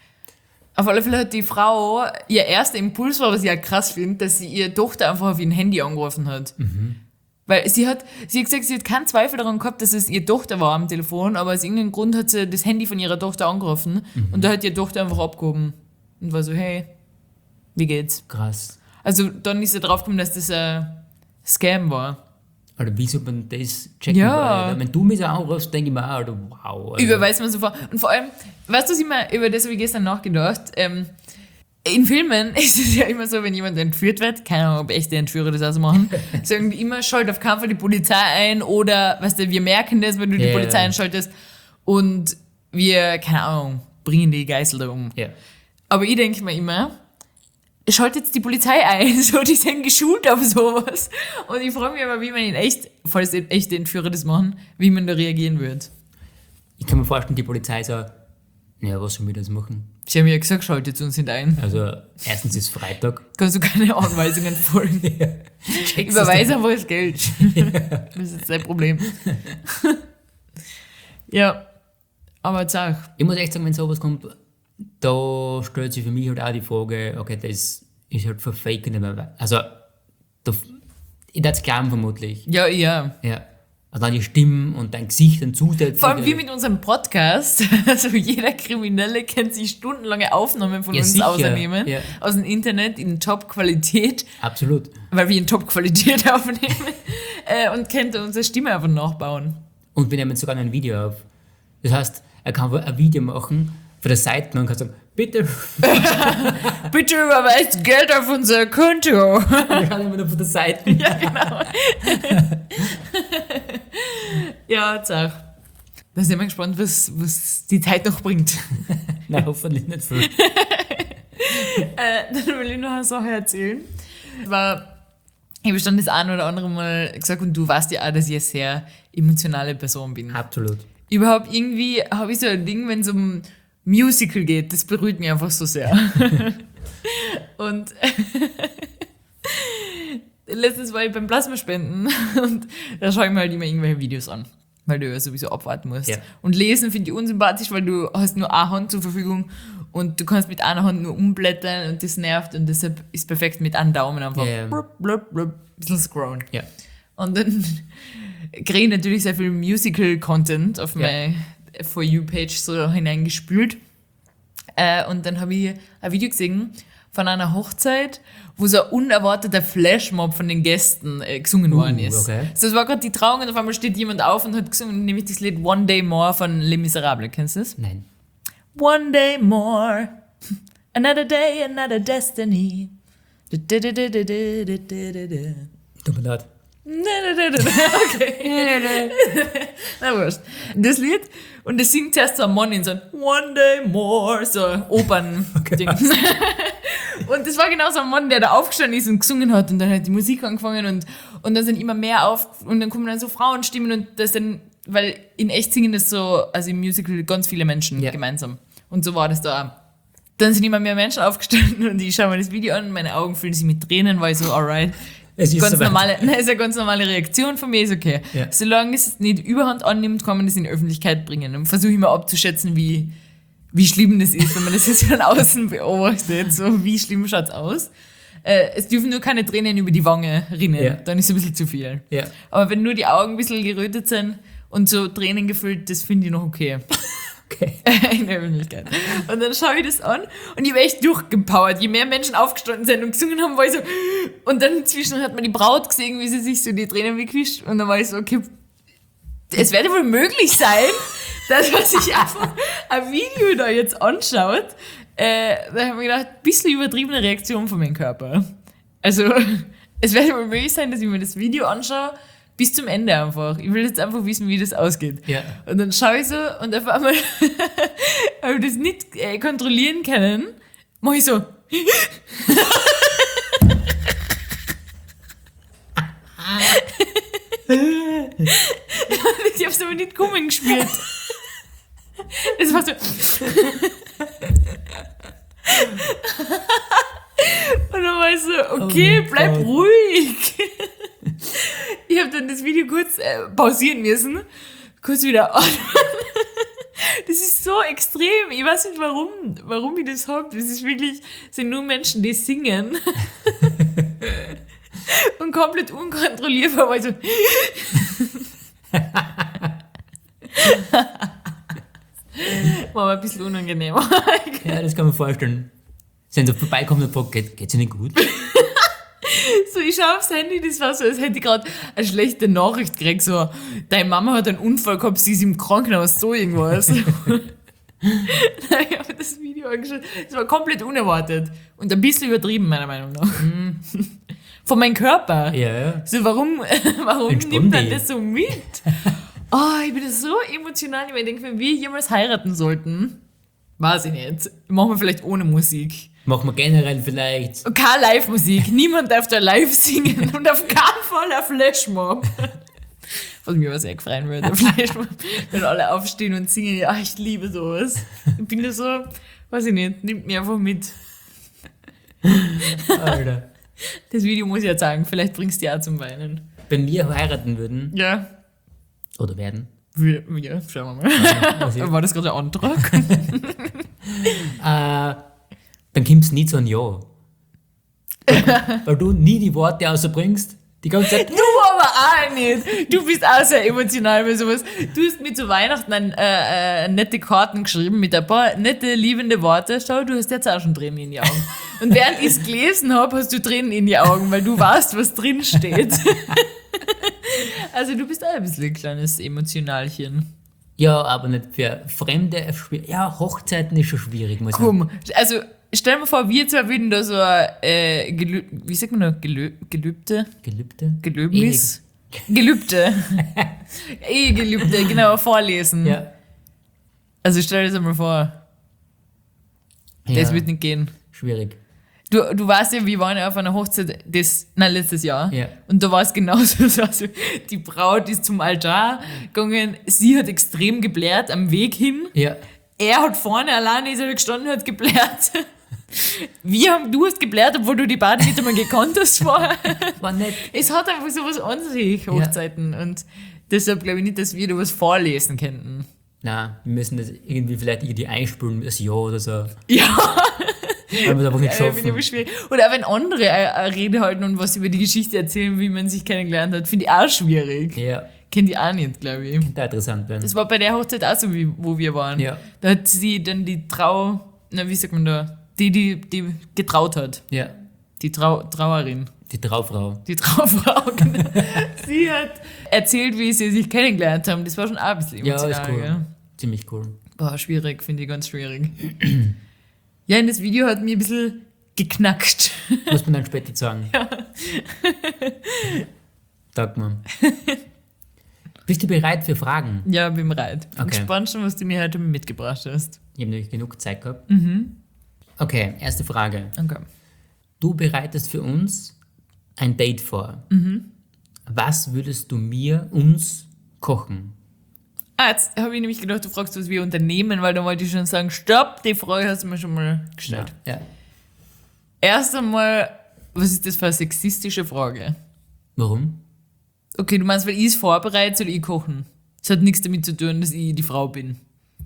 Auf alle Fälle hat die Frau, ihr erster Impuls war, was ich ja krass finde, dass sie ihre Tochter einfach auf ihr Handy angerufen hat. Mhm. Weil sie hat, sie hat gesagt, sie hat keinen Zweifel daran gehabt, dass es ihre Tochter war am Telefon, aber aus irgendeinem Grund hat sie das Handy von ihrer Tochter angerufen Mhm. und da hat ihre Tochter einfach abgehoben und war so, hey, wie geht's? Krass. Also dann ist sie draufgekommen, dass das ein Scam war. Alter, wie soll man das checken? Ja. Alter? Wenn du mich so anrufst, denke ich mir auch, Alter, wow. Alter. Überweist man sofort. Und vor allem, weißt du, was ich mir, über das habe ich gestern nachgedacht, ähm, in Filmen ist es ja immer so, wenn jemand entführt wird, keine Ahnung, ob echte Entführer das auch so machen, sagen die immer, schalt auf keinen Fall die Polizei ein oder, weißt du, wir merken das, wenn du die Ja. Polizei einschaltest und wir, keine Ahnung, bringen die Geißel da um. Ja. Aber ich denke mir immer, schaltet jetzt die Polizei ein, so, die sind geschult auf sowas. Und ich frage mich aber, wie man in echt, falls echte Entführer das machen, wie man da reagieren würde. Ich kann mir vorstellen, die Polizei so, naja, was sollen wir das machen? Sie haben ja gesagt, schaltet uns nicht ein. Also, erstens ist Freitag. Kannst du keine Anweisungen folgen. Checkst Überweise einfach das Geld. Das ist dein Problem. Ja, aber sag. Ich muss echt sagen, wenn sowas kommt, da stellt sich für mich halt auch die Frage, okay, das ist halt verfaken. Also, da, ich darf es glauben vermutlich. Ja, ja. Ja. Also dann die Stimmen und dein Gesicht dann zusätzlich. Vor allem wie mit unserem Podcast. Also jeder Kriminelle kann sich stundenlange Aufnahmen von Ja, uns sicher. ausnehmen. Ja. Aus dem Internet in Top-Qualität. Absolut. Weil wir in Top-Qualität aufnehmen. äh, und könnte unsere Stimme einfach nachbauen. Und wir nehmen sogar ein Video auf. Das heißt, er kann ein Video machen für die Seiten und kann sagen, bitte, Bitte überweist Geld auf unser Konto. ich kann immer nur von der Seiten. Ja, genau. Ja, sag. Da sind wir gespannt, was, was die Zeit noch bringt. Nein, hoffentlich nicht viel. äh, dann will ich noch eine Sache erzählen. Das war, ich habe schon das ein oder andere Mal gesagt, und du weißt ja auch, dass ich eine sehr emotionale Person bin. Absolut. Überhaupt irgendwie habe ich so ein Ding, wenn es um Musical geht, das berührt mich einfach so sehr. Und letztens war ich beim Plasmaspenden und da schaue ich mir halt immer irgendwelche Videos an, weil du ja sowieso abwarten musst. Ja. Und lesen finde ich unsympathisch, weil du hast nur eine Hand zur Verfügung und du kannst mit einer Hand nur umblättern und das nervt und deshalb ist perfekt mit einem Daumen einfach Ja, ja. blub, blub, blub, ein bisschen scrollen. Ja. Und dann kriege ich natürlich sehr viel Musical-Content auf Ja. meine For You-Page so hineingespült. Äh, und dann habe ich ein Video gesehen von einer Hochzeit, wo so ein unerwarteter Flashmob von den Gästen äh, gesungen Uh, worden ist. okay. So, es war gerade die Trauung und auf einmal steht jemand auf und hat gesungen, nämlich das Lied One Day More von Les Miserables. Kennst du das? Nein. One day more, another day, another destiny. Du, du, du, du, du, du, du, du, du. Tut mir leid. Okay. Na wurscht. Das Lied, und das singt zuerst so ein Mann in so ein One Day More, so Opern-Ding. Und das war genau so ein Mann, der da aufgestanden ist und gesungen hat und dann hat die Musik angefangen und, und dann sind immer mehr auf und dann kommen dann so Frauenstimmen und das dann, weil in echt singen das so, also im Musical ganz viele Menschen Ja. gemeinsam. Und so war das da auch. Dann sind immer mehr Menschen aufgestanden und ich schaue mir das Video an und meine Augen füllen sich mit Tränen, weil ich so, alright. Es ist Ganz soweit. normale, nein, ist eine ganz normale Reaktion von mir, ist okay. Ja. Solange es nicht Überhand annimmt, kann man das in die Öffentlichkeit bringen. Und versuche immer abzuschätzen, wie, wie schlimm das ist, wenn man das jetzt von außen beobachtet. So, wie schlimm schaut's aus? Äh, es dürfen nur keine Tränen über die Wange rinnen, Ja. dann ist es ein bisschen zu viel. Ja. Aber wenn nur die Augen ein bisschen gerötet sind und so Tränen gefüllt, das finde ich noch okay. Okay. In der Öffentlichkeit. Und dann schaue ich das an und ich habe echt durchgepowert. Je mehr Menschen aufgestanden sind und gesungen haben, war ich so. Und dann inzwischen hat man die Braut gesehen, wie sie sich so die Tränen wegwischt. Und dann war ich so, okay, es werde wohl möglich sein, dass man sich einfach ein Video da jetzt anschaut. Äh, da habe ich mir gedacht, ein bisschen übertriebene Reaktion von meinem Körper. Also, es werde wohl möglich sein, dass ich mir das Video anschaue, bis zum Ende einfach. Ich will jetzt einfach wissen, wie das ausgeht. Ja. Und dann schaue ich so und auf einmal habe ich das nicht äh, kontrollieren können. Mache ich so. Ich habe es aber nicht kommen gespielt. Es war so. Und dann war ich so, okay, Oh bleib Gott. ruhig. Ich habe dann das Video kurz äh, pausieren müssen, kurz wieder an. Das ist so extrem. Ich weiß nicht, warum, warum ich das habe. Das ist wirklich, das sind nur Menschen, die singen. Und komplett unkontrollierbar, weil so. War aber ein bisschen unangenehm. Ja, das kann man vorstellen. Wenn sie vorbeikommen und fragen, geht, geht's Ihnen gut? So, ich schaue aufs Handy, das war so, als hätte ich gerade eine schlechte Nachricht gekriegt, so, deine Mama hat einen Unfall gehabt, sie ist im Krankenhaus, so irgendwas. Ich habe das Video angeschaut, das war komplett unerwartet und ein bisschen übertrieben, meiner Meinung nach. Von meinem Körper. Ja, ja. So, warum, warum Entspann nimmt man dich. das so mit? Oh, ich bin so emotional, ich denke, wenn wir jemals heiraten sollten, weiß ich nicht, machen wir vielleicht ohne Musik. Machen wir generell vielleicht. Und keine Live-Musik. Niemand darf da live singen und auf keinen Fall ein Flashmob. Was mich aber sehr freuen würde, ein Flashmob. Wenn alle aufstehen und singen. Ja, ich liebe sowas. Ich bin da so, weiß ich nicht, nimmt mich einfach mit. Alter. Das Video muss ich ja sagen, vielleicht bringst du ja auch zum Weinen. Wenn wir heiraten würden, Ja. oder werden, Wir, ja, schauen wir mal. also, War das gerade ein Antrag? äh, dann kommt es nie zu einem Ja. Weil, weil du nie die Worte rausbringst, die ganze Zeit. Du aber auch nicht. Du bist auch sehr emotional bei sowas. Du hast mir zu Weihnachten ein, äh, äh, nette Karten geschrieben mit ein paar nette, liebende Worte. Schau, du hast jetzt auch schon Tränen in die Augen. Und während ich es gelesen habe, hast du Tränen in die Augen, weil du weißt, was drin steht. Also du bist auch ein bisschen ein kleines Emotionalchen. Ja, aber nicht für Fremde. schwer- Ja, Hochzeiten ist schon schwierig, muss man Komm, also stell dir mal vor, wir zwei würden da so ein, äh, Gelü wie sagt man noch, Gelü Gelübde? Gelübde? Gelöbnis? Gelübde. Ehegelübde, genau, vorlesen. Ja. Also stell dir das mal vor, das ja. wird nicht gehen. Schwierig. Du, du weißt ja, wir waren ja auf einer Hochzeit das, nein, letztes Jahr. Ja. Und da war es genauso. So, also die Braut ist zum Altar gegangen, sie hat extrem geblärt am Weg hin. Ja. Er hat vorne alleine ist er gestanden, hat geblärt. Wir haben, du hast geblärt, obwohl du die beiden nicht einmal gekannt hast vorher. War nett. Es hat einfach sowas an sich, Hochzeiten. Und deshalb glaube ich nicht, dass wir da was vorlesen könnten. Nein, wir müssen das irgendwie vielleicht irgendwie einspülen, das Ja oder so. Ja. Weil wir es einfach nicht Ja, finde ich schaffen. aber schwierig. Oder auch wenn andere eine, eine Rede halten und was über die Geschichte erzählen, wie man sich kennengelernt hat, finde ich auch schwierig. Ja, Kennt ich auch nicht, glaube ich. da interessant werden. Das war bei der Hochzeit auch so, wie, wo wir waren. Ja. Da hat sie dann die Trau, na wie sagt man da, die, die, die getraut hat. Ja, Die Trau, Trauerin. die Traufrau. Die Traufrau, genau. Sie hat erzählt, wie sie sich kennengelernt haben. Das war schon auch ein bisschen Ja, emotional. ist cool. Gell? Ziemlich cool. Boah, schwierig, finde ich ganz schwierig. Ja, in das Video hat mich ein bisschen geknackt. Muss man dann später sagen. Ja. Sag mal. Bist du bereit für Fragen? Ja, bin bereit. Bin Okay. gespannt schon, was du mir heute mitgebracht hast. Ich habe nämlich genug Zeit gehabt. Mhm. Okay, erste Frage. Okay. Du bereitest für uns ein Date vor. Mhm. Was würdest du mir, uns kochen? Ah, jetzt habe ich nämlich gedacht, du fragst, was wir unternehmen, weil dann wollte ich schon sagen, stopp, die Frage hast du mir schon mal gestellt. Ja. Ja. Erst einmal, was ist das für eine sexistische Frage? Warum? Okay, du meinst, weil ich es vorbereite, soll ich kochen? Das hat nichts damit zu tun, dass ich die Frau bin.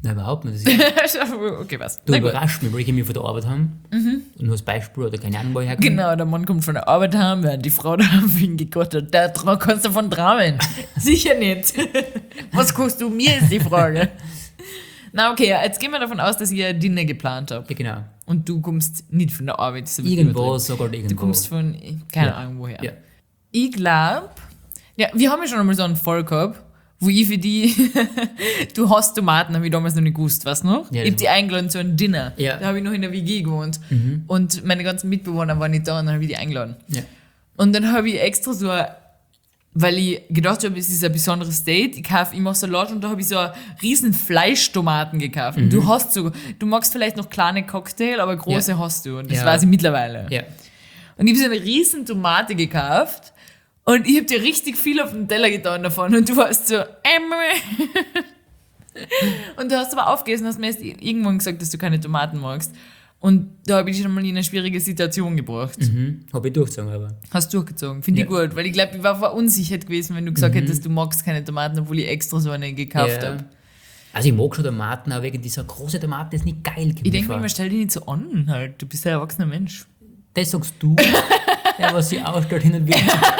Nein, überhaupt nicht. Das ist, okay, was? du Na gut. überraschst mich, weil ich mich von der Arbeit haben und nur als Beispiel oder keine Ahnung, wo ich herkomme. Genau, der Mann kommt von der Arbeit heim, während die Frau da wegen gegottert. Da dra- kannst du davon träumen. Sicher nicht. Was kochst du mir, ist die Frage. Na okay, jetzt gehen wir davon aus, dass ihr ein Dinner geplant habt. Ja, genau. Und du kommst nicht von der Arbeit. Das ist ein bisschen Irgendwo, übertrieben. sogar irgendwo. Du kommst von, keine Ja. Ahnung woher. Ja. Ich glaube, ja, wir haben ja schon einmal so einen Fall gehabt, wo ich für die, du hast Tomaten, habe ich damals noch nicht gewusst, weißt du noch? Ja, ich habe das die eingeladen zu einem Dinner. Ja. Da habe ich noch in der W G gewohnt. Mhm. Und meine ganzen Mitbewohner waren nicht da und dann habe ich die eingeladen. Ja. Und dann habe ich extra so, ein- weil ich gedacht habe, es ist ein besonderes Date, ich kaufe immer Salat und da habe ich so riesen Fleischtomaten gekauft. Und du hast so, du magst vielleicht noch kleine Cocktail, aber große Ja. hast du. Und das Ja. weiß ich mittlerweile. Ja. Und ich habe so eine riesen Tomate gekauft und ich habe dir richtig viel auf den Teller getan davon und du warst so, ähm. Und du hast aber aufgegessen, hast mir erst irgendwann gesagt, dass du keine Tomaten magst. Und da habe ich dich schon mal in eine schwierige Situation gebracht. Mhm. Habe ich durchgezogen, aber. Hast durchgezogen. Finde ich Ja. gut, weil ich glaube, ich war verunsichert gewesen, wenn du gesagt hättest, du magst keine Tomaten, obwohl ich extra so eine gekauft Ja. habe. Also ich mag schon Tomaten, aber wegen dieser großen Tomate ist nicht geil. Ich denke mir immer, stell dich nicht so an, halt. Du bist ein erwachsener Mensch. Das sagst du, der was sie ausstellt hin und wieder.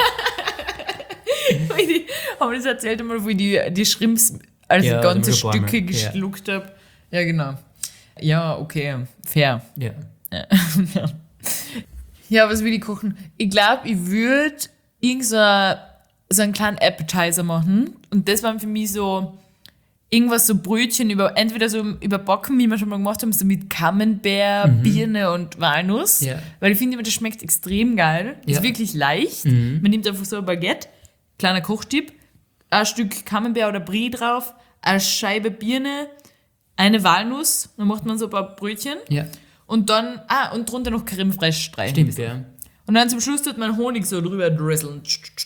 Weil die, haben wir das erzählt einmal, wo ich die, die Shrimps als Ja, ganze das haben wir schon Stücke ein paar Mal, ja. geschluckt habe. Ja, genau. Ja, okay. Fair. Ja. Ja. Ja, was will ich kochen? Ich glaube, ich würde irgend so, ein- so einen kleinen Appetizer machen. Und das waren für mich so irgendwas, so Brötchen über, entweder so überbacken, wie wir schon mal gemacht haben, so mit Camembert, Birne und Walnuss. Ja. Weil ich finde immer, das schmeckt extrem geil. Ja. Ist wirklich leicht. Man nimmt einfach so ein Baguette, kleiner Kochtipp, ein Stück Camembert oder Brie drauf, eine Scheibe Birne, eine Walnuss, dann macht man so ein paar Brötchen. Ja. Und dann, ah, und drunter noch Creme fraiche streichen. Stimmt, ja. Und dann zum Schluss tut man Honig so drüber drisseln.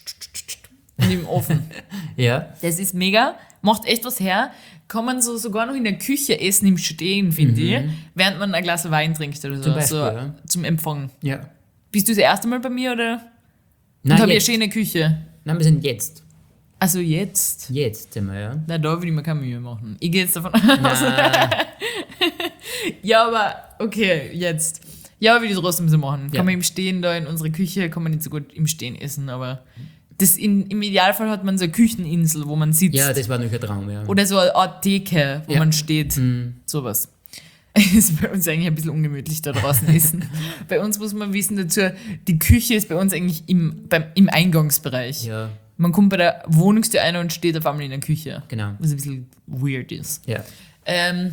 Und im Ofen. Ja. Das ist mega, macht echt was her. Kann man so sogar noch in der Küche essen im Stehen, finde ich, während man ein Glas Wein trinkt oder so. Zum Beispiel, so ja. zum Empfang. Ja. Bist du das erste Mal bei mir oder? Und Nein, habe ich eine jetzt. schöne Küche. Nein, wir sind jetzt. Also jetzt. Jetzt sind wir, ja. Na, da würde ich mir keine Mühe machen. Ich gehe jetzt davon aus. Nein. Ja, aber okay, jetzt. Ja, würde ich trotzdem so machen. Kann Ja. man im Stehen da in unsere Küche, kann man nicht so gut im Stehen essen, aber das in, im Idealfall hat man so eine Kücheninsel, wo man sitzt. Ja, das war natürlich ein Traum, ja. Oder so eine Art Theke, wo Ja. man steht. Mhm. Sowas. Ist bei uns eigentlich ein bisschen ungemütlich da draußen essen. Bei uns muss man wissen dazu, die Küche ist bei uns eigentlich im, beim, im Eingangsbereich. Ja, Man kommt bei der Wohnungstür ein und steht auf einmal in der Küche. genau. Was ein bisschen weird ist. Ja. Ähm,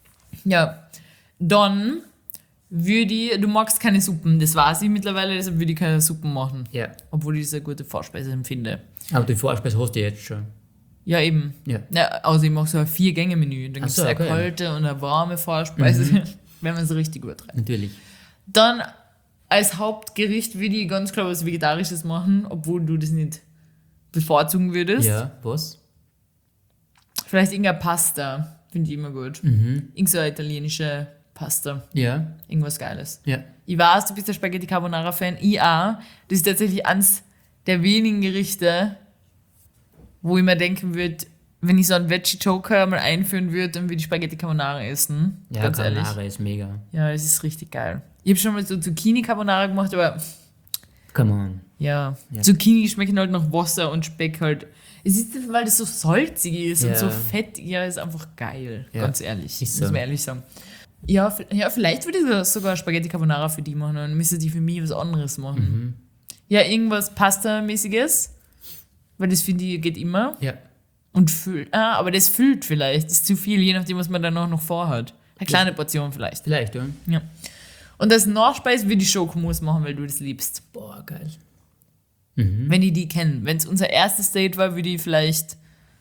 ja, dann würde ich, du magst keine Suppen, das weiß ich mittlerweile, deshalb würde ich keine Suppen machen. Ja. Obwohl ich das eine gute Vorspeise empfinde. Aber die Vorspeise hast du jetzt schon. Ja, eben. Ja. Ja, also ich mache so ein Vier-Gänge-Menü. Dann Ach gibt es so, eine okay. kalte und eine warme Vorspeise, wenn man es richtig übertreibt. Natürlich. Dann als Hauptgericht würde ich ganz klar was Vegetarisches machen, obwohl du das nicht bevorzugen würdest. Ja, was? Vielleicht irgendeine Pasta, finde ich immer gut. Mhm. Irgend so eine italienische Pasta, Ja, irgendwas Geiles. ja. Ich weiß, du bist der Spaghetti Carbonara-Fan, ich auch. Das ist tatsächlich eines der wenigen Gerichte, wo ich mir denken würde, wenn ich so einen Veggie-Joker mal einführen würde, dann würde ich Spaghetti Carbonara essen. Ja, ganz Carbonara ehrlich. ist mega. Ja, das ist richtig geil. Ich habe schon mal so Zucchini Carbonara gemacht, aber Come on. ja, Ja. Zucchini schmecken halt nach Wasser und Speck halt. Es ist, weil das so salzig ist Ja. und so fett. Ja, ist einfach geil, Ja, ganz ehrlich. ist Muss so. man ehrlich sagen. Ja, v- ja, vielleicht würde ich sogar Spaghetti Carbonara für die machen und dann müsste die für mich was anderes machen. Mhm. Ja, irgendwas Pasta-mäßiges, weil das finde ich geht immer. Ja. Und füllt. Ah, aber das füllt vielleicht. Ist zu viel, je nachdem, was man dann auch noch vorhat. Eine kleine Portion vielleicht. Vielleicht, ja. Ja. Und als Nachspeis würde ich Schokomousse machen, weil du das liebst. Boah, geil. Wenn ich die kenne. Wenn es unser erstes Date war, würde ich vielleicht.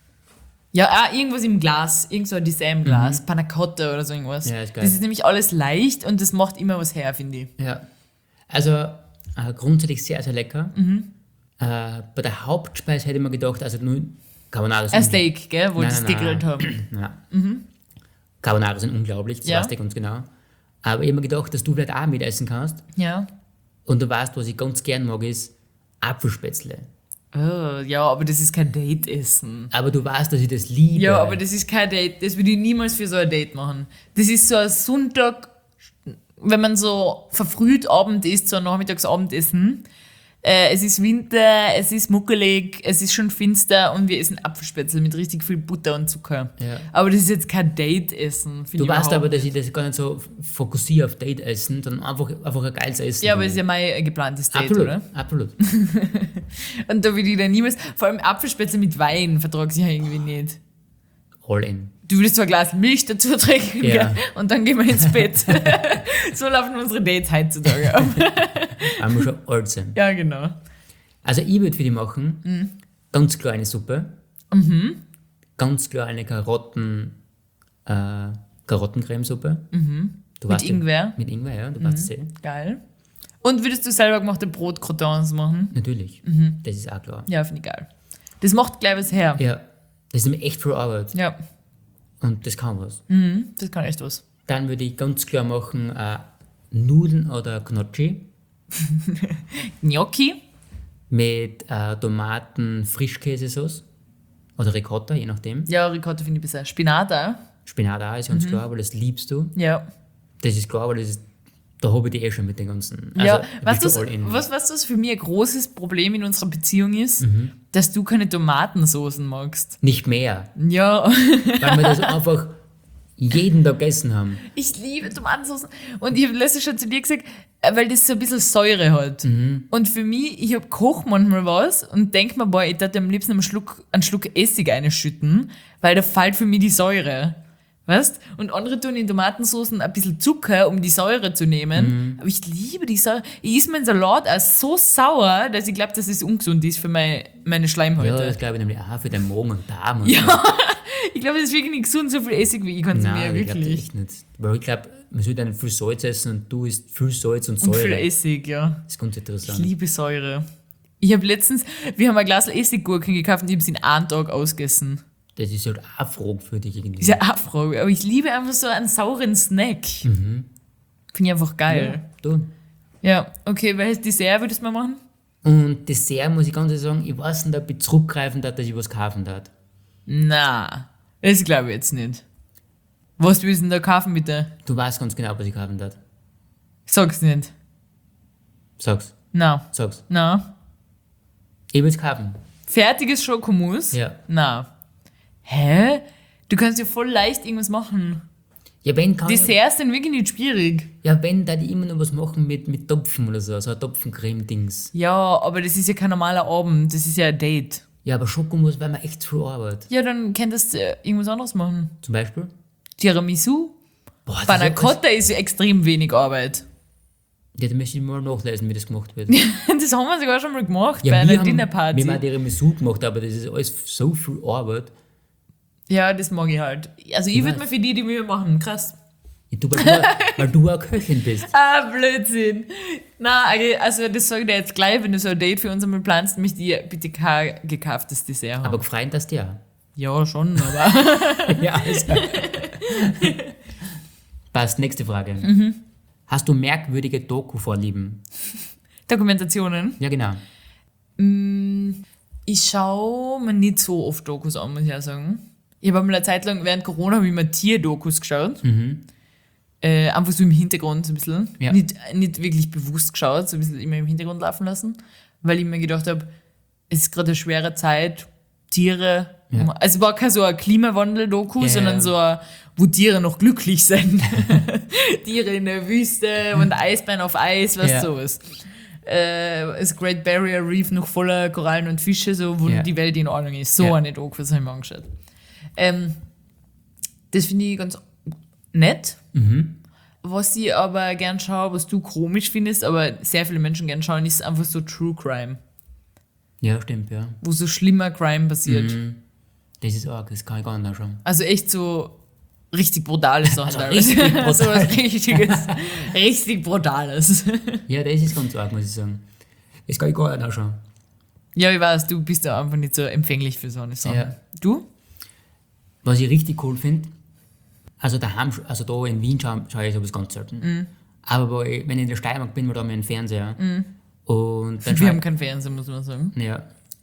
Ja, ah, irgendwas im Glas. Irgend so ein Dessert-Glas. Panna Cotta oder so irgendwas. Ja, ist geil. Das ist nämlich alles leicht und das macht immer was her, finde ich. Ja. Also, äh, grundsätzlich sehr, sehr lecker. Mhm. Äh, bei der Hauptspeise hätte ich mir gedacht, also nur Carbonara Ein sind Steak, gell, wo Nein, das nein, gegrillt nein. haben. Ja. Carbonara sind unglaublich, das Ja. weißt du ganz genau. Aber ich habe mir gedacht, dass du vielleicht auch mitessen kannst. Ja. Und du weißt, was ich ganz gern mag, ist Apfelspätzle. Oh, ja, aber das ist kein Date-Essen. Aber du weißt, dass ich das liebe. Ja, aber das ist kein Date. Das würde ich niemals für so ein Date machen. Das ist so ein Sonntag, wenn man so verfrüht Abend isst, so ein Nachmittagsabendessen. Äh, es ist Winter, es ist muckelig, es ist schon finster und wir essen Apfelspätzle mit richtig viel Butter und Zucker. Ja. Aber das ist jetzt kein Date-Essen. find Du ich weißt überhaupt aber, dass nicht. ich das gar nicht so fokussiere auf Date-Essen, sondern einfach, einfach ein geiles Essen. Ja, aber es ist ja mein geplantes Date, absolut, oder? absolut. Und da würde ich dann niemals, vor allem Apfelspätzle mit Wein vertrage ich ja irgendwie nicht. All in. Du würdest zwar ein Glas Milch dazu trinken Ja. gell? Und dann gehen wir ins Bett. So laufen unsere Dates heutzutage ab. Einmal schon alt sein. Ja, genau. Also ich würde für die machen, Mhm. ganz klar eine Suppe, ganz klar eine Karotten, äh, Karottencremesuppe. Du Mhm. Mit weißt ja- Ingwer? Mhm. Mit Ingwer, ja, du weißt es eh. Geil. Und würdest du selber gemachte Brotcroutons machen? Natürlich, Mhm. das ist auch klar. Ja, finde ich geil. Das macht gleich was her. Ja, das ist nämlich echt viel Arbeit Ja, und das kann was. mhm. Das kann echt was. Dann würde ich ganz klar machen, äh, Nudeln oder Gnocchi Gnocchi? mit äh, Tomaten, Frischkäsesauce oder Ricotta, je nachdem. Ja, Ricotta finde ich besser. Spinat auch? Spinat auch, ist ganz klar, weil das liebst du. Ja. Das ist klar, aber das ist, da habe ich die eh schon mit den ganzen. Ja, Also, weißt bist du, all in. was, weißt du, was für mich ein großes Problem in unserer Beziehung ist? Mhm. Dass du keine Tomatensoßen magst. Nicht mehr, Ja. weil wir das einfach jeden Tag gegessen haben. Ich liebe Tomatensoßen. Und ich habe letztens schon zu dir gesagt, äh, weil das so ein bisschen Säure hat. Und für mich, ich hab koch manchmal was und denk mir, boah, ich würde am liebsten einen Schluck, einen Schluck Essig einschütten, weil da fällt für mich die Säure. Weißt? Und andere tun in Tomatensoßen ein bisschen Zucker, um die Säure zu nehmen. Aber ich liebe die Säure. Ich esse meinen Salat auch so sauer, dass ich glaube, dass es ungesund ist für meine, meine Ja, Schleimhäute. das glaube ich nämlich auch für den Magen und Darm. Und Ja, ich glaube, das ist wirklich nicht gesund, so viel Essig wie ich so. konsumiere, Nein, ich glaube wirklich. echt nicht. Weil ich glaube, man sollte nicht viel Salz essen und du isst viel Salz und Und Säure. viel Essig, ja. Das ist ganz Ich interessant. liebe Säure. Ich habe letztens, wir haben ein Glas Essiggurken gekauft und ich habe sie in einem Tag ausgegessen. Das ist halt auch eine Frage für dich irgendwie. Ist ja auch eine Frage, aber ich liebe einfach so einen sauren Snack. Finde ich einfach geil. Ja, du. Ja, okay, welches Dessert würdest du mal machen? Und Dessert muss ich ganz ehrlich sagen, ich weiß nicht, ob ich zurückgreifen darf, dass ich was kaufen darf. Na, das glaube ich jetzt nicht. Was willst du denn da kaufen, bitte? Du weißt ganz genau, was ich kaufen darf. Sag's nicht. Sag's, Na, sag's. na. Ich will es kaufen. Fertiges Schokomus? Ja. Na. Hä? Du kannst ja voll leicht irgendwas machen. Ja, wenn kann ich, Desserts sind wirklich nicht schwierig. ja, wenn, da ich immer noch was machen mit, mit Topfen oder so, so ein Topfencreme-Dings. Ja, aber das ist ja kein normaler Abend, das ist ja ein Date. Ja, aber Schokomus wäre mir echt zu viel Arbeit. Ja, dann könntest du äh, irgendwas anderes machen. Zum Beispiel? Tiramisu? Boah, das Panna ist ja- Cotta ist ja extrem wenig Arbeit. Ja, da möchte ich mal nachlesen, wie das gemacht wird. Das haben wir sogar schon mal gemacht bei Ja, einer wir haben, wir Dinnerparty. haben auch Tiramisu gemacht, aber das ist alles so viel Arbeit. Ja, das mag ich halt. Also ich würde mir für die die Mühe machen, krass. Ja, du, weil, du, weil du eine Köchin bist. Ah, Blödsinn. Na, also das sage ich dir jetzt gleich, wenn du so ein Date für uns einmal planst, möchte ich bitte kein gekauftes Dessert haben. Aber gefreut hast du ja. Ja, schon, aber... Ja, also. Passt, nächste Frage. Mhm. Hast du merkwürdige Doku-Vorlieben? Dokumentationen. Ja, genau. Ich schaue mir nicht so oft Dokus an, muss ich auch sagen. Ich habe mal eine Zeit lang, während Corona, habe ich mir Tierdokus geschaut. Äh, einfach so im Hintergrund so ein bisschen. Ja. Nicht, nicht wirklich bewusst geschaut, so ein bisschen immer im Hintergrund laufen lassen. Weil ich mir gedacht habe, es ist gerade eine schwere Zeit, Tiere... Ja. Also es war kein so ein Klimawandel-Doku, Ja, sondern ja. so ein, wo Tiere noch glücklich sind. Tiere in der Wüste und Eisbären auf Eis, was Ja. sowas. Äh, das Great Barrier Reef noch voller Korallen und Fische, so, wo Ja. die Welt in Ordnung ist. So Ja. eine Doku, das habe ich mir angeschaut. Ähm, das finde ich ganz nett. Mhm. Was ich aber gern schaue, was du komisch findest, aber sehr viele Menschen gern schauen, ist einfach so True Crime. Ja, stimmt, ja. Wo so schlimmer Crime passiert. Mhm. Das ist arg, das kann ich gar nicht anschauen. Also echt so richtig brutale Sachen. Also teilweise. richtig brutal. So was richtiges, richtig Brutales. Ja, das ist ganz arg, muss ich sagen. Das kann ich gar nicht anschauen. Ja, ich weiß, du bist da einfach nicht so empfänglich für so eine Sache. Ja. Du? Was ich richtig cool finde, also daheim, also da in Wien schaue, schaue ich sowas ganz selten. Mhm. Aber wo ich, wenn ich in der Steiermark bin, da haben wir einen Fernseher. Und dann Wir schaue haben keinen Fernseher, muss man sagen. ja,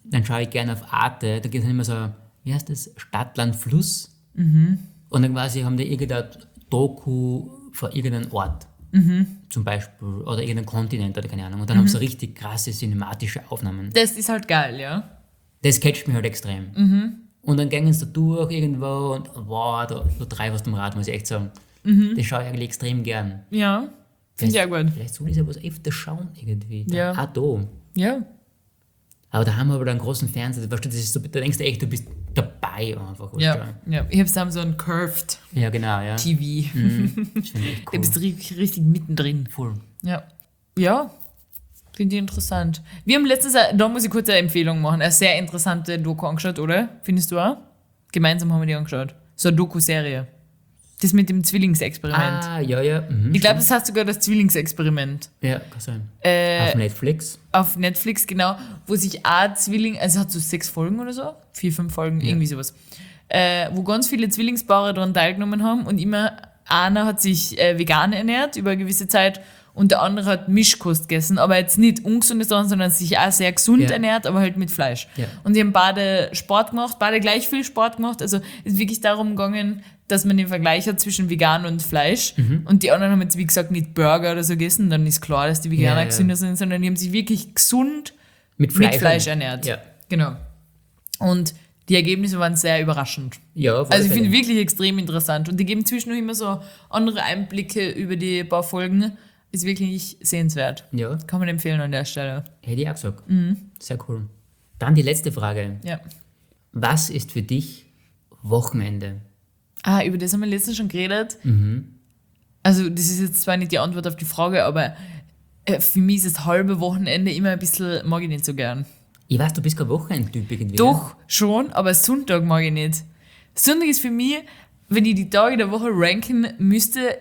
dann schaue ich gerne auf Arte, da geht es dann immer so, wie heißt das, Stadt, Land, Fluss. Mhm. Und dann quasi haben die irgendein Doku von irgendeinem Ort. Mhm. Zum Beispiel, oder irgendein Kontinent oder keine Ahnung. Und dann haben sie so richtig krasse cinematische Aufnahmen. Das ist halt geil, ja. Das catcht mich halt extrem. Mhm. Und dann gehen sie da durch irgendwo und wow, da, da drei was am Rad, muss ich echt sagen. Mhm. Das schaue ich eigentlich extrem gern. Ja, finde ich auch gut. Vielleicht soll ich ja was öfter schauen irgendwie. Da, Ja. Auch da. Ja. Aber da haben wir aber einen großen Fernseher, weißt du, das ist so, da denkst du echt, du bist dabei einfach. weißt Ja, du. ja. Ich habe da so einen Curved Ja, genau, ja. T V. Mhm. Das finde ich echt Du cool. bist richtig, richtig mittendrin. Voll. Ja. Ja, finde ich interessant. Wir haben letztens, eine- da muss ich kurz eine Empfehlung machen, eine sehr interessante Doku angeschaut, oder? Findest du auch? Gemeinsam haben wir die angeschaut. So eine Doku-Serie. Das mit dem Zwillingsexperiment. Ah, ja, ja. Mhm, Ich glaube, das heißt sogar das Zwillingsexperiment. ja, kann sein. Äh, Auf Netflix. Auf Netflix, genau, wo sich auch Zwilling, also es hat so sechs Folgen oder so, vier, fünf Folgen, irgendwie sowas, äh, wo ganz viele Zwillingspaare daran teilgenommen haben und immer einer hat sich äh, vegan ernährt über eine gewisse Zeit und der andere hat Mischkost gegessen, aber jetzt nicht ungesunde Sachen, sondern sich auch sehr gesund Ja. ernährt, aber halt mit Fleisch. Ja. Und die haben beide Sport gemacht, beide gleich viel Sport gemacht, also es ist wirklich darum gegangen, dass man den Vergleich hat zwischen vegan und Fleisch. Mhm. Und die anderen haben jetzt, wie gesagt, nicht Burger oder so gegessen, dann ist klar, dass die Veganer Ja, ja. gesünder sind, sondern die haben sich wirklich gesund Mit Fleisch. mit Fleisch ernährt. Ja. Genau. Und die Ergebnisse waren sehr überraschend. Ja, auf alle Also ich finde Fälle. wirklich extrem interessant. Und die geben zwischendurch immer so andere Einblicke über die paar Folgen. Ist wirklich sehenswert. Ja, Kann man empfehlen an der Stelle. hätte ich auch gesagt. Sehr cool. Dann die letzte Frage. Ja. Was ist für dich Wochenende? Ah, über das haben wir letztens schon geredet. Also das ist jetzt zwar nicht die Antwort auf die Frage, aber äh, für mich ist das halbe Wochenende immer ein bisschen, mag ich nicht so gern. Ich weiß, du bist kein Wochenendtyp irgendwie. Doch, schon, aber Sonntag mag ich nicht. Sonntag ist für mich, wenn ich die Tage der Woche ranken müsste,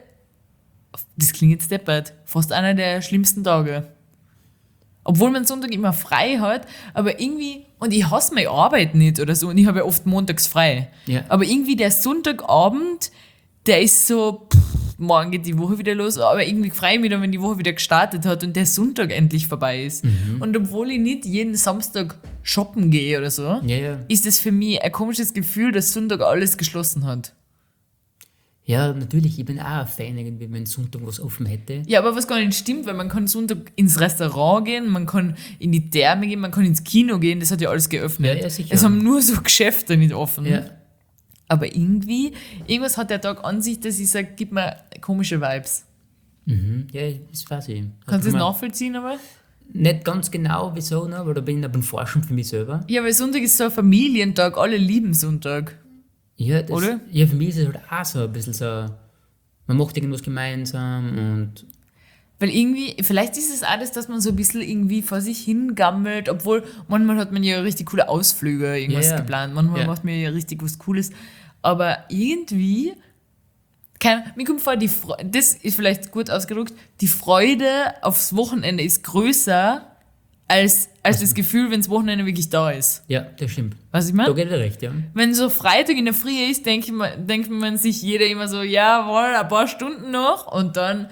das klingt jetzt deppert, fast einer der schlimmsten Tage. Obwohl man Sonntag immer frei hat, aber irgendwie, und ich hasse meine Arbeit nicht oder so, und ich habe ja oft montags frei. Ja. Aber irgendwie der Sonntagabend, der ist so, pff, morgen geht die Woche wieder los, aber irgendwie freue ich mich dann, wenn die Woche wieder gestartet hat und der Sonntag endlich vorbei ist. Mhm. Und obwohl ich nicht jeden Samstag shoppen gehe oder so, Ja, ja. ist es für mich ein komisches Gefühl, dass Sonntag alles geschlossen hat. Ja, natürlich. Ich bin auch ein Fan, irgendwie, wenn Sonntag was offen hätte. Ja, aber was gar nicht stimmt, weil man kann Sonntag ins Restaurant gehen, man kann in die Therme gehen, man kann ins Kino gehen, das hat ja alles geöffnet. Ja, ja, sicher. Es haben nur so Geschäfte nicht offen. Ja. Aber irgendwie, irgendwas hat der Tag an sich, dass ich sage, gib mir komische Vibes. Mhm. Ja, das weiß ich. Kannst du das Kann man nachvollziehen aber? Nicht ganz genau, wieso, ne? Aber da bin ich beim Forschen für mich selber. Ja, weil Sonntag ist so ein Familientag, alle lieben Sonntag. Ja, das, Oder? Ja, für mich ist es halt auch so ein bisschen so, man macht irgendwas gemeinsam und Weil irgendwie, vielleicht ist es alles, dass man so ein bisschen irgendwie vor sich hingammelt, obwohl manchmal hat man ja richtig coole Ausflüge, irgendwas Ja, ja. geplant, manchmal Ja. macht man ja richtig was Cooles, aber irgendwie, kein, mir kommt vor, die Fre- das ist vielleicht gut ausgedrückt, die Freude aufs Wochenende ist größer als, als das Gefühl, wenn das Wochenende wirklich da ist. ja, das stimmt. Was ich Da meine? geht er recht, ja. Wenn so Freitag in der Früh ist, denkt man, denkt man sich jeder immer so, jawohl, ein paar Stunden noch und dann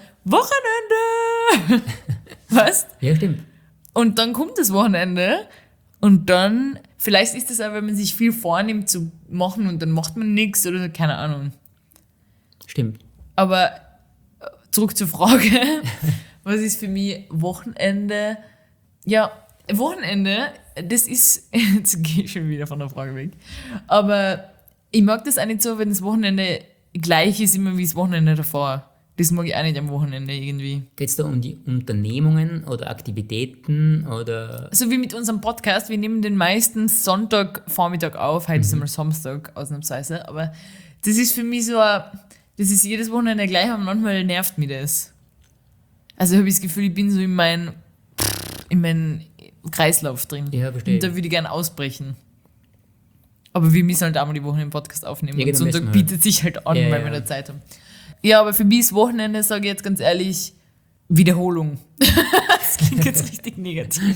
Wochenende. Was? Ja, stimmt. Und dann kommt das Wochenende und dann, vielleicht ist das auch, wenn man sich viel vornimmt zu machen und dann macht man nichts oder keine Ahnung. Stimmt. Aber äh, zurück zur Frage, was ist für mich Wochenende? Ja, Wochenende, das ist, jetzt gehe ich schon wieder von der Frage weg, aber ich mag das auch nicht so, wenn das Wochenende gleich ist immer wie das Wochenende davor. Das mag ich auch nicht am Wochenende irgendwie. Geht es da um die Unternehmungen oder Aktivitäten oder. So wie mit unserem Podcast, wir nehmen den meistens Sonntagvormittag auf, heute ist einmal Samstag ausnahmsweise, aber das ist für mich so, ein, das ist jedes Wochenende gleich und manchmal nervt mich das. Also habe ich das Gefühl, ich bin so in mein, in meinen Kreislauf drin. Ja, verstehe. Und da würde ich gerne ausbrechen. Aber wir müssen halt einmal die Woche einen Podcast aufnehmen Ja, und genau, Sonntag müssen wir. bietet sich halt an, Ja, weil ja. wir da Zeit haben. Ja, aber für mich ist Wochenende, sage ich jetzt ganz ehrlich, Wiederholung. Das klingt jetzt richtig negativ.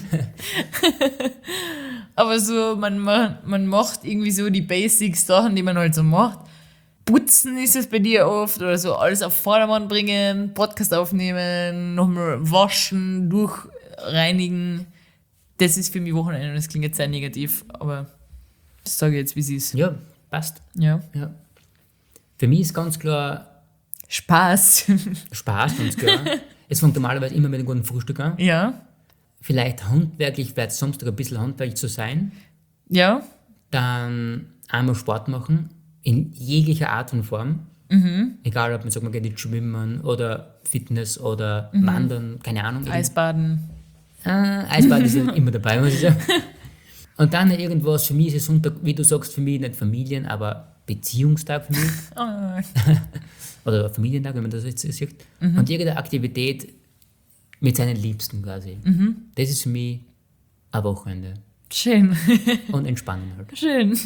Aber so, man, ma- man macht irgendwie so die Basics-Sachen, die man halt so macht. Putzen ist es bei dir oft oder so, alles auf Vordermann bringen, Podcast aufnehmen, nochmal waschen, durchreinigen. Das ist für mich Wochenende und das klingt jetzt sehr negativ, aber das sage ich jetzt, wie es ist. Ja, passt. Ja. Ja. Für mich ist ganz klar Spaß. Spaß, ganz klar. Es fängt normalerweise immer mit einem guten Frühstück an. Ja. Vielleicht handwerklich, vielleicht Samstag ein bisschen handwerklich zu sein. Ja. Dann einmal Sport machen, in jeglicher Art und Form. Egal, ob man sagt, man geht jetzt schwimmen oder Fitness oder wandern, keine Ahnung. Eisbaden. Ah, Eisbad ist ja immer dabei, muss ich sagen. Und dann irgendwas, für mich ist es Sonntag, wie du sagst, für mich nicht Familien, aber Beziehungstag für mich. Oh. Oder Familientag, wenn man das jetzt sieht. Und irgendeine Aktivität mit seinen Liebsten quasi. Das ist für mich ein Wochenende. Schön. Und Entspannen halt. Schön.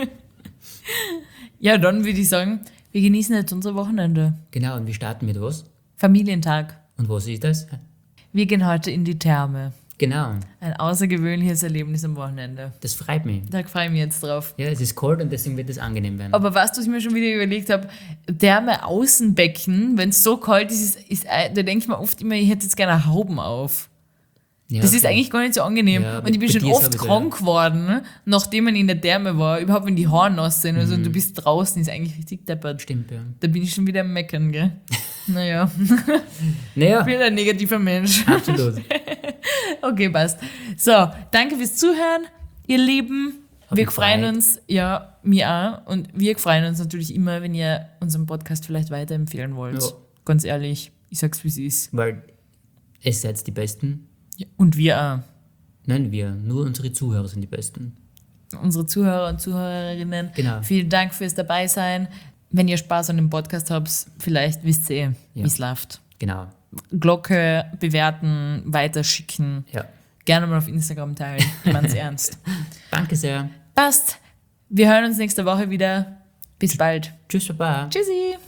Ja, dann würde ich sagen, wir genießen jetzt unser Wochenende. Genau, und wir starten mit was? Familientag. Und was ist das? Wir gehen heute in die Therme. Genau, Ein außergewöhnliches Erlebnis am Wochenende. das freut mich. Da freue ich mich jetzt drauf. Ja, es ist kalt und deswegen wird es angenehm werden. Aber weißt du, was ich mir schon wieder überlegt habe? Therme Außenbecken, wenn es so kalt ist, ist, ist da denke ich mir oft immer, ich hätte jetzt gerne Hauben auf. Ja, Das ist okay. eigentlich gar nicht so angenehm. Ja, und ich bin bei schon dir ist oft aber krank geworden, nachdem man in der Therme war. Überhaupt, wenn die Haare nass sind. Also, und du bist draußen, ist eigentlich richtig deppert. Stimmt, ja. Da bin ich schon wieder am Meckern, gell? Naja, Naja, ich bin ein negativer Mensch. absolut. Okay, passt. So, danke fürs Zuhören, ihr Lieben. Hat Wir mich freuen gefreut. uns, ja, mir auch. Und wir freuen uns natürlich immer, wenn ihr unseren Podcast vielleicht weiterempfehlen wollt. Ja. Ganz ehrlich, ich sag's, wie es ist. Weil es seid die Besten. Ja. Und wir auch. Nein, wir. Nur unsere Zuhörer sind die Besten. Unsere Zuhörer und Zuhörerinnen. Genau. Vielen Dank fürs Dabeisein. Wenn ihr Spaß an dem Podcast habt, vielleicht wisst ihr, Ja. wie es läuft. Genau. Glocke bewerten, weiterschicken. Ja. Gerne mal auf Instagram teilen. Ich mein's ernst. Danke sehr. Passt. Wir hören uns nächste Woche wieder. Bis bald. Tschüss, Baba. Tschüssi.